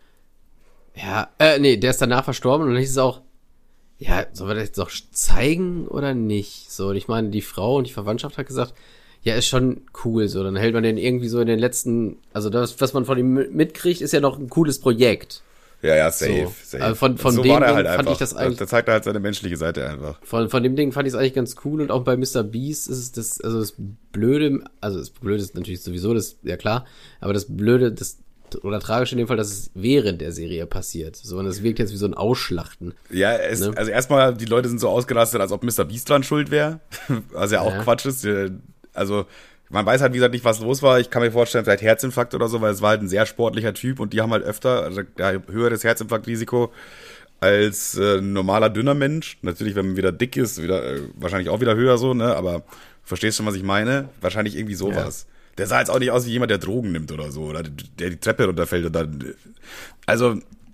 ja, äh, nee, der ist danach verstorben und dann hieß es auch, ja, sollen wir das jetzt noch zeigen oder nicht? So, und ich meine, die Frau und die Verwandtschaft hat gesagt, ja, ist schon cool, so, dann hält man den irgendwie so in den letzten, also das, was man von ihm mitkriegt, ist ja noch ein cooles Projekt. Ja, ja, safe, So. safe. Also von- von so dem war er Ding halt fand einfach. ich das eigentlich- Da zeigt er halt seine menschliche Seite einfach. Von, von dem Ding fand ich es eigentlich ganz cool und auch bei Mister Beast ist es das, also das Blöde, also das Blöde ist natürlich sowieso, das, ja klar, aber das Blöde, das oder tragisch in dem Fall, dass es während der Serie passiert. So, und es wirkt jetzt wie so ein Ausschlachten. Ja, es, Ne? also erstmal, die Leute sind so ausgerastet, als ob Mister Beast dran schuld wäre. Was ja auch Ja. Quatsch ist. Also, man weiß halt, wie gesagt, nicht, was los war. Ich kann mir vorstellen, vielleicht Herzinfarkt oder so, weil es war halt ein sehr sportlicher Typ und die haben halt öfter, also ja, höheres Herzinfarktrisiko als äh, ein normaler dünner Mensch. Natürlich, wenn man wieder dick ist, wieder äh, wahrscheinlich auch wieder höher so, ne? Aber verstehst schon, was ich meine? Wahrscheinlich irgendwie sowas. Ja. Der sah jetzt auch nicht aus wie jemand, der Drogen nimmt oder so, oder der die Treppe runterfällt und dann. Also,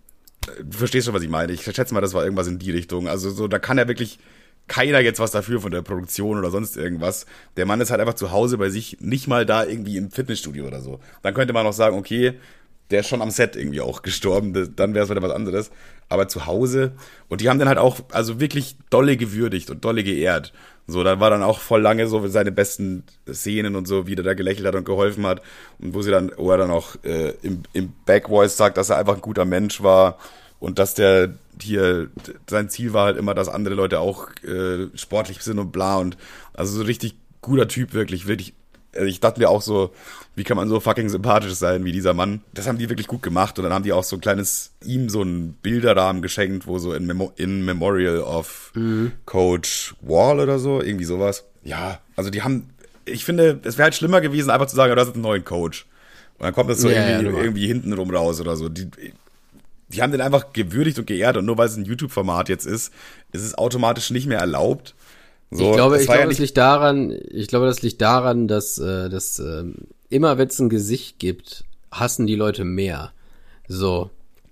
du verstehst schon, was ich meine. Ich schätze mal, das war irgendwas in die Richtung. Also, so, da kann ja wirklich keiner jetzt was dafür von der Produktion oder sonst irgendwas. Der Mann ist halt einfach zu Hause bei sich, nicht mal da irgendwie im Fitnessstudio oder so. Dann könnte man auch sagen, okay, der ist schon am Set irgendwie auch gestorben, dann wäre es wieder was anderes. Aber zu Hause, und die haben dann halt auch, also wirklich dolle gewürdigt und dolle geehrt. So, da war dann auch voll lange so seine besten Szenen und so, wie der da gelächelt hat und geholfen hat. Und wo sie dann, wo er dann auch äh, im, im Backvoice sagt, dass er einfach ein guter Mensch war und dass der hier, sein Ziel war halt immer, dass andere Leute auch äh, sportlich sind und bla und also so richtig guter Typ, wirklich, wirklich. Also ich dachte mir auch so, wie kann man so fucking sympathisch sein wie dieser Mann? Das haben die wirklich gut gemacht und dann haben die auch so ein kleines, ihm so einen Bilderrahmen geschenkt, wo so in, Memo- in Memorial of mhm. Coach Wall oder so, irgendwie sowas. Ja, also die haben, ich finde, es wäre halt schlimmer gewesen, einfach zu sagen, ja, das ist ein neuer Coach. Und dann kommt das so ja, irgendwie, ja, irgendwie hintenrum raus oder so. Die, die haben den einfach gewürdigt und geehrt und nur weil es ein YouTube-Format jetzt ist, ist es automatisch nicht mehr erlaubt. So, ich glaube, ich glaube, ja das liegt daran, ich glaube, das liegt daran, dass, äh, dass äh, immer wenn es ein Gesicht gibt, hassen die Leute mehr. So,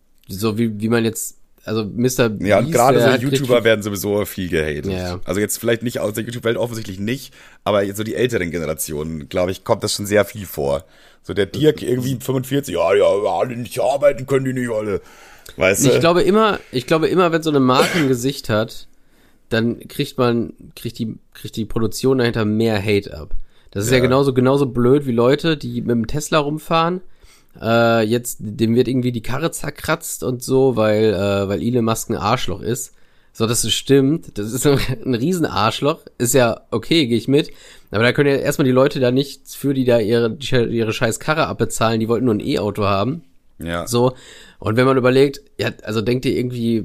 so wie wie man jetzt, also Mister Beast, ja, und gerade so hat YouTuber richtig, werden sowieso viel gehatet. Ja. Also jetzt vielleicht nicht aus der YouTube-Welt offensichtlich nicht, aber jetzt so die älteren Generationen, glaube ich, kommt das schon sehr viel vor. So der Dirk irgendwie fünfundvierzig, ja, ja, alle nicht arbeiten können die nicht alle. Weißt du? Ich glaube immer, ich glaube immer, wenn so eine Marke ein Gesicht hat, dann kriegt man, kriegt die, kriegt die Produktion dahinter mehr Hate ab. Das ist ja, ja genauso, genauso blöd wie Leute, die mit dem Tesla rumfahren. Äh, jetzt, dem wird irgendwie die Karre zerkratzt und so, weil, äh, weil Elon Musk ein Arschloch ist. So, dass es stimmt. Das ist ein, ein riesen Arschloch. Ist ja okay, gehe ich mit. Aber da können ja erstmal die Leute da nichts für, die da ihre, ihre scheiß Karre abbezahlen. Die wollten nur ein E-Auto haben. Ja. So. Und wenn man überlegt, ja, also denkt ihr irgendwie,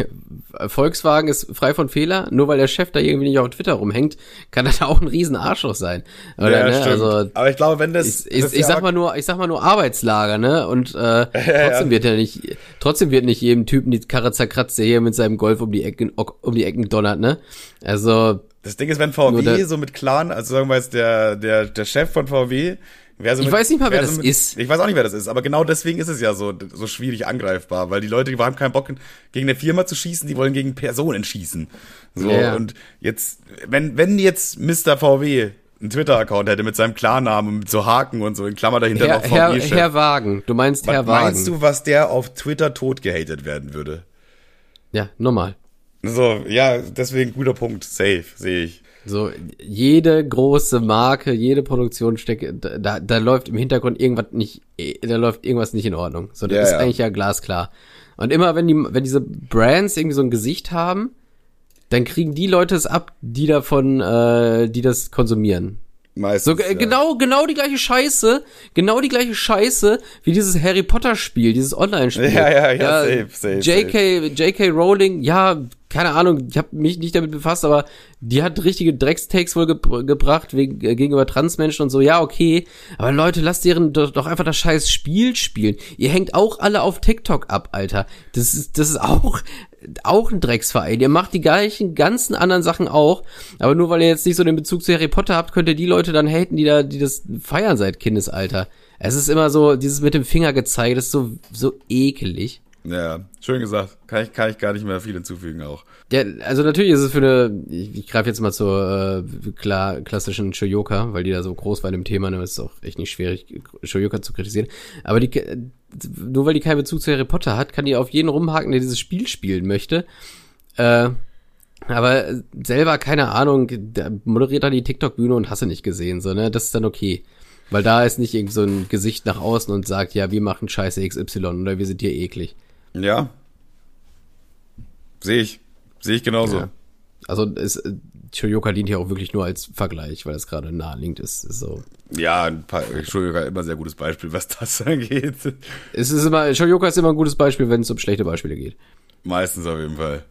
Volkswagen ist frei von Fehler, nur weil der Chef da irgendwie nicht auf Twitter rumhängt, kann das auch ein riesen Arschloch sein. Oder, ja, ne? stimmt. Also, aber ich glaube, wenn das, ich, ich, das ich ja sag mal nur, ich sag mal nur Arbeitslager, ne? Und äh, trotzdem ja. wird ja nicht, trotzdem wird nicht jedem Typen die Karre zerkratzt, der hier mit seinem Golf um die Ecken, um die Ecken donnert, ne? Also. Das Ding ist, wenn V W der, so mit Clan, also sagen wir jetzt der, der, der Chef von V W, wer so ich mit, weiß nicht mal, wer so das mit, ist. Ich weiß auch nicht, wer das ist, aber genau deswegen ist es ja so, so schwierig angreifbar, weil die Leute, die haben keinen Bock, gegen eine Firma zu schießen, die wollen gegen Personen schießen. So, ja. Und jetzt, wenn, wenn jetzt Mister V W einen Twitter-Account hätte mit seinem Klarnamen, mit so Haken und so, in Klammer dahinter Herr, noch V W-Chef. Herr, Herr Wagen, du meinst Was Herr Wagen. Meinst du, was der auf Twitter tot gehatet werden würde? Ja, normal. So, ja, deswegen guter Punkt, safe, sehe ich. So, jede große Marke, jede Produktion steckt, da, da läuft im Hintergrund irgendwas nicht, da läuft irgendwas nicht in Ordnung. So, das ja, ist ja. eigentlich ja glasklar. Und immer wenn die, wenn diese Brands irgendwie so ein Gesicht haben, dann kriegen die Leute es ab, die davon, äh, die das konsumieren. Meistens, So, äh, ja. genau, genau die gleiche Scheiße, genau die gleiche Scheiße wie dieses Harry Potter Spiel, dieses Online-Spiel. Ja, ja, ja, safe, safe, J K, J K Rowling, ja, keine Ahnung, ich habe mich nicht damit befasst, aber die hat richtige Dreckstakes wohl ge- gebracht wegen, äh, gegenüber Transmenschen und so, ja, okay, aber Leute, lasst ihren doch, doch einfach das scheiß Spiel spielen. Ihr hängt auch alle auf TikTok ab, Alter. Das ist, das ist auch, auch ein Drecksverein. Ihr macht die gleichen, ganzen anderen Sachen auch, aber nur weil ihr jetzt nicht so den Bezug zu Harry Potter habt, könnt ihr die Leute dann haten, die da, die das feiern seit Kindesalter. Es ist immer so, dieses mit dem Finger gezeigt, das ist so, so ekelig. Ja, schön gesagt. Kann ich, kann ich gar nicht mehr viel hinzufügen auch. Ja, also natürlich ist es für eine, ich, ich greife jetzt mal zur äh, klar, klassischen Shoyoka, weil die da so groß war in dem Thema, ne, ist auch echt nicht schwierig, Shoyoka zu kritisieren. Aber die, nur weil die keinen Bezug zu Harry Potter hat, kann die auf jeden rumhaken, der dieses Spiel spielen möchte. Äh, aber selber, keine Ahnung, der moderiert da die TikTok-Bühne und hast du nicht gesehen, so, ne, das ist dann okay. Weil da ist nicht irgend so ein Gesicht nach außen und sagt, ja, wir machen Scheiße X Y oder wir sind hier eklig. Ja. Sehe ich. Sehe ich genauso. Ja. Also ist, Shoyoka dient hier auch wirklich nur als Vergleich, weil es gerade naheliegend ist. ist so. Ja, ein paar, Shoyoka immer ein sehr gutes Beispiel, was das angeht. Es ist immer, Shoyoka ist immer ein gutes Beispiel, wenn es um schlechte Beispiele geht. Meistens auf jeden Fall.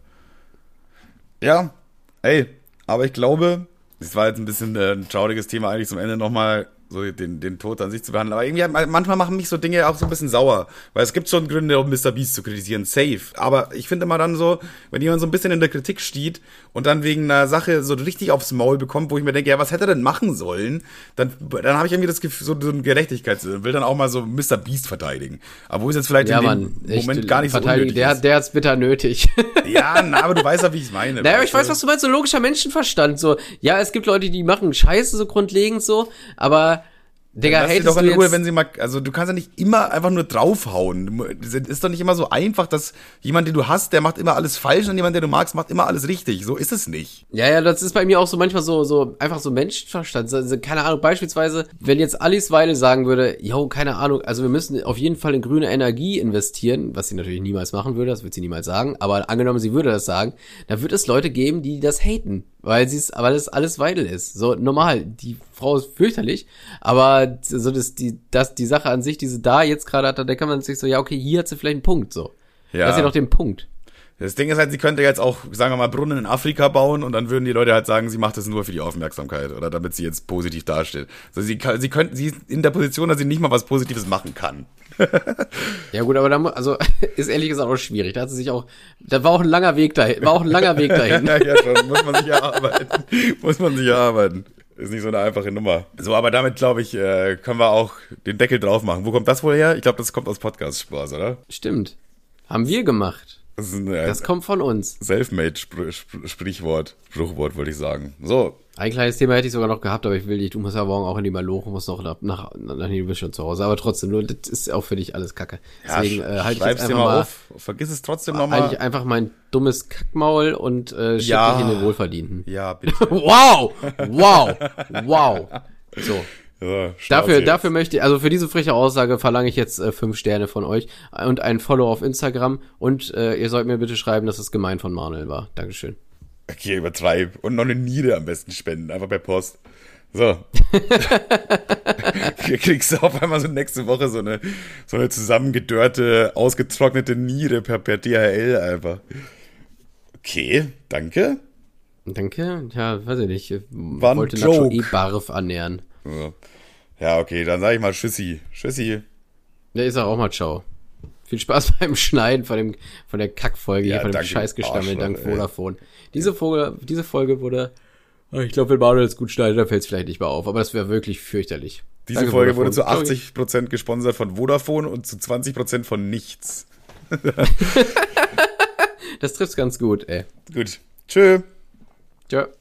Ja, ey, aber ich glaube, das war jetzt ein bisschen ein trauriges Thema eigentlich zum Ende nochmal, so den, den Tod an sich zu behandeln. Aber irgendwie, manchmal machen mich so Dinge auch so ein bisschen sauer. Weil es gibt schon Gründe, um Mister Beast zu kritisieren, safe. Aber ich finde immer dann so, wenn jemand so ein bisschen in der Kritik steht und dann wegen einer Sache so richtig aufs Maul bekommt, wo ich mir denke, ja, was hätte er denn machen sollen? Dann, dann habe ich irgendwie das Gefühl, so, so ein Gerechtigkeitssinn, will dann auch mal so Mister Beast verteidigen. Aber wo ist jetzt vielleicht ja, in Mann, dem echt, Moment gar nicht so unnötig der, ist. Der hat's bitter nötig. Ja, na, aber du weißt ja, wie ich es meine. Naja, ich weiß, was du meinst, so logischer Menschenverstand. So, ja, es gibt Leute, die machen Scheiße so grundlegend so, aber Digga, lass sie hatest doch in du Ruhe, jetzt, wenn sie mal, also du kannst ja nicht immer einfach nur draufhauen. Es ist doch nicht immer so einfach, dass jemand, den du hast, der macht immer alles falsch und jemand, den du magst, macht immer alles richtig. So ist es nicht. Ja, ja, das ist bei mir auch so manchmal so, so einfach so Menschenverstand. Also, keine Ahnung, beispielsweise, wenn jetzt Alice Weidel sagen würde, yo, keine Ahnung, also wir müssen auf jeden Fall in grüne Energie investieren, was sie natürlich niemals machen würde, das wird sie niemals sagen, aber angenommen, sie würde das sagen, dann wird es Leute geben, die das haten, weil sie es, weil es alles Weidel ist. So, normal, die Frau ist fürchterlich, aber so das, die, das, die Sache an sich, die sie da jetzt gerade hat, da kann man sich so, ja, okay, hier hat sie vielleicht einen Punkt, so. Ja. Das ist ja doch den Punkt. Das Ding ist halt, sie könnte jetzt auch, sagen wir mal, Brunnen in Afrika bauen und dann würden die Leute halt sagen, sie macht das nur für die Aufmerksamkeit oder damit sie jetzt positiv dasteht. Also sie kann, sie könnte, sie ist in der Position, dass sie nicht mal was Positives machen kann. Ja gut, aber da mu- also ist ehrlich gesagt auch schwierig. Da hat sie sich auch, da war auch ein langer Weg dahin, war auch ein langer Weg dahin. Ja, ja, schon, muss man sich erarbeiten. Muss man sich erarbeiten. Ist nicht so eine einfache Nummer. So, aber damit, glaube ich, äh, können wir auch den Deckel drauf machen. Wo kommt das wohl her? Ich glaube, das kommt aus Podcast-Spaß, oder? Stimmt. Haben wir gemacht. Das ist ein äh, Das kommt von uns. Selfmade-Sprichwort, Spruchwort, würde ich sagen. So. Ein kleines Thema hätte ich sogar noch gehabt, aber ich will dich, du musst ja morgen auch in die Maloche, musst noch nach, nach, nach du bist schon zu Hause. Aber trotzdem, nur, das ist auch für dich alles Kacke. Deswegen ja, äh, halte ich schreib's jetzt dir einfach mal mal, auf. Vergiss es trotzdem halte nochmal. ich einfach mein dummes Kackmaul und äh, schick Ja. dich in den Wohlverdienten. Ja, bitte. Wow! Wow! Wow! So. Ja, Dafür, Schnauze dafür möchte ich, also für diese freche Aussage verlange ich jetzt äh, fünf Sterne von euch und ein Follow auf Instagram und äh, ihr sollt mir bitte schreiben, dass es gemein von Manuel war. Dankeschön. Okay, übertreib. Und noch eine Niere am besten spenden, einfach per Post. So. Hier kriegst du auf einmal so nächste Woche so eine, so eine zusammengedörrte, ausgetrocknete Niere per, per D H L einfach. Okay, danke. Danke. Ja, weiß ich nicht. Ich War ein wollte Nacho Joke. eh Barf annähern. So. Ja, okay, dann sage ich mal Tschüssi. Tschüssi. Ja, ich sag auch mal ciao. Viel Spaß beim Schneiden von dem, von der Kackfolge Ja, hier, von dem danke, Scheißgestammel, Arschloch, dank ey. Vodafone. Diese Folge, diese Folge wurde, ich glaube, wenn Manuel es gut schneidet, dann fällt es vielleicht nicht mehr auf, aber das wäre wirklich fürchterlich. Diese Danke, Folge Vodafone. wurde zu achtzig Prozent gesponsert von Vodafone und zu zwanzig Prozent von nichts. Das trifft's ganz gut, ey. Gut. Tschö. Tschö.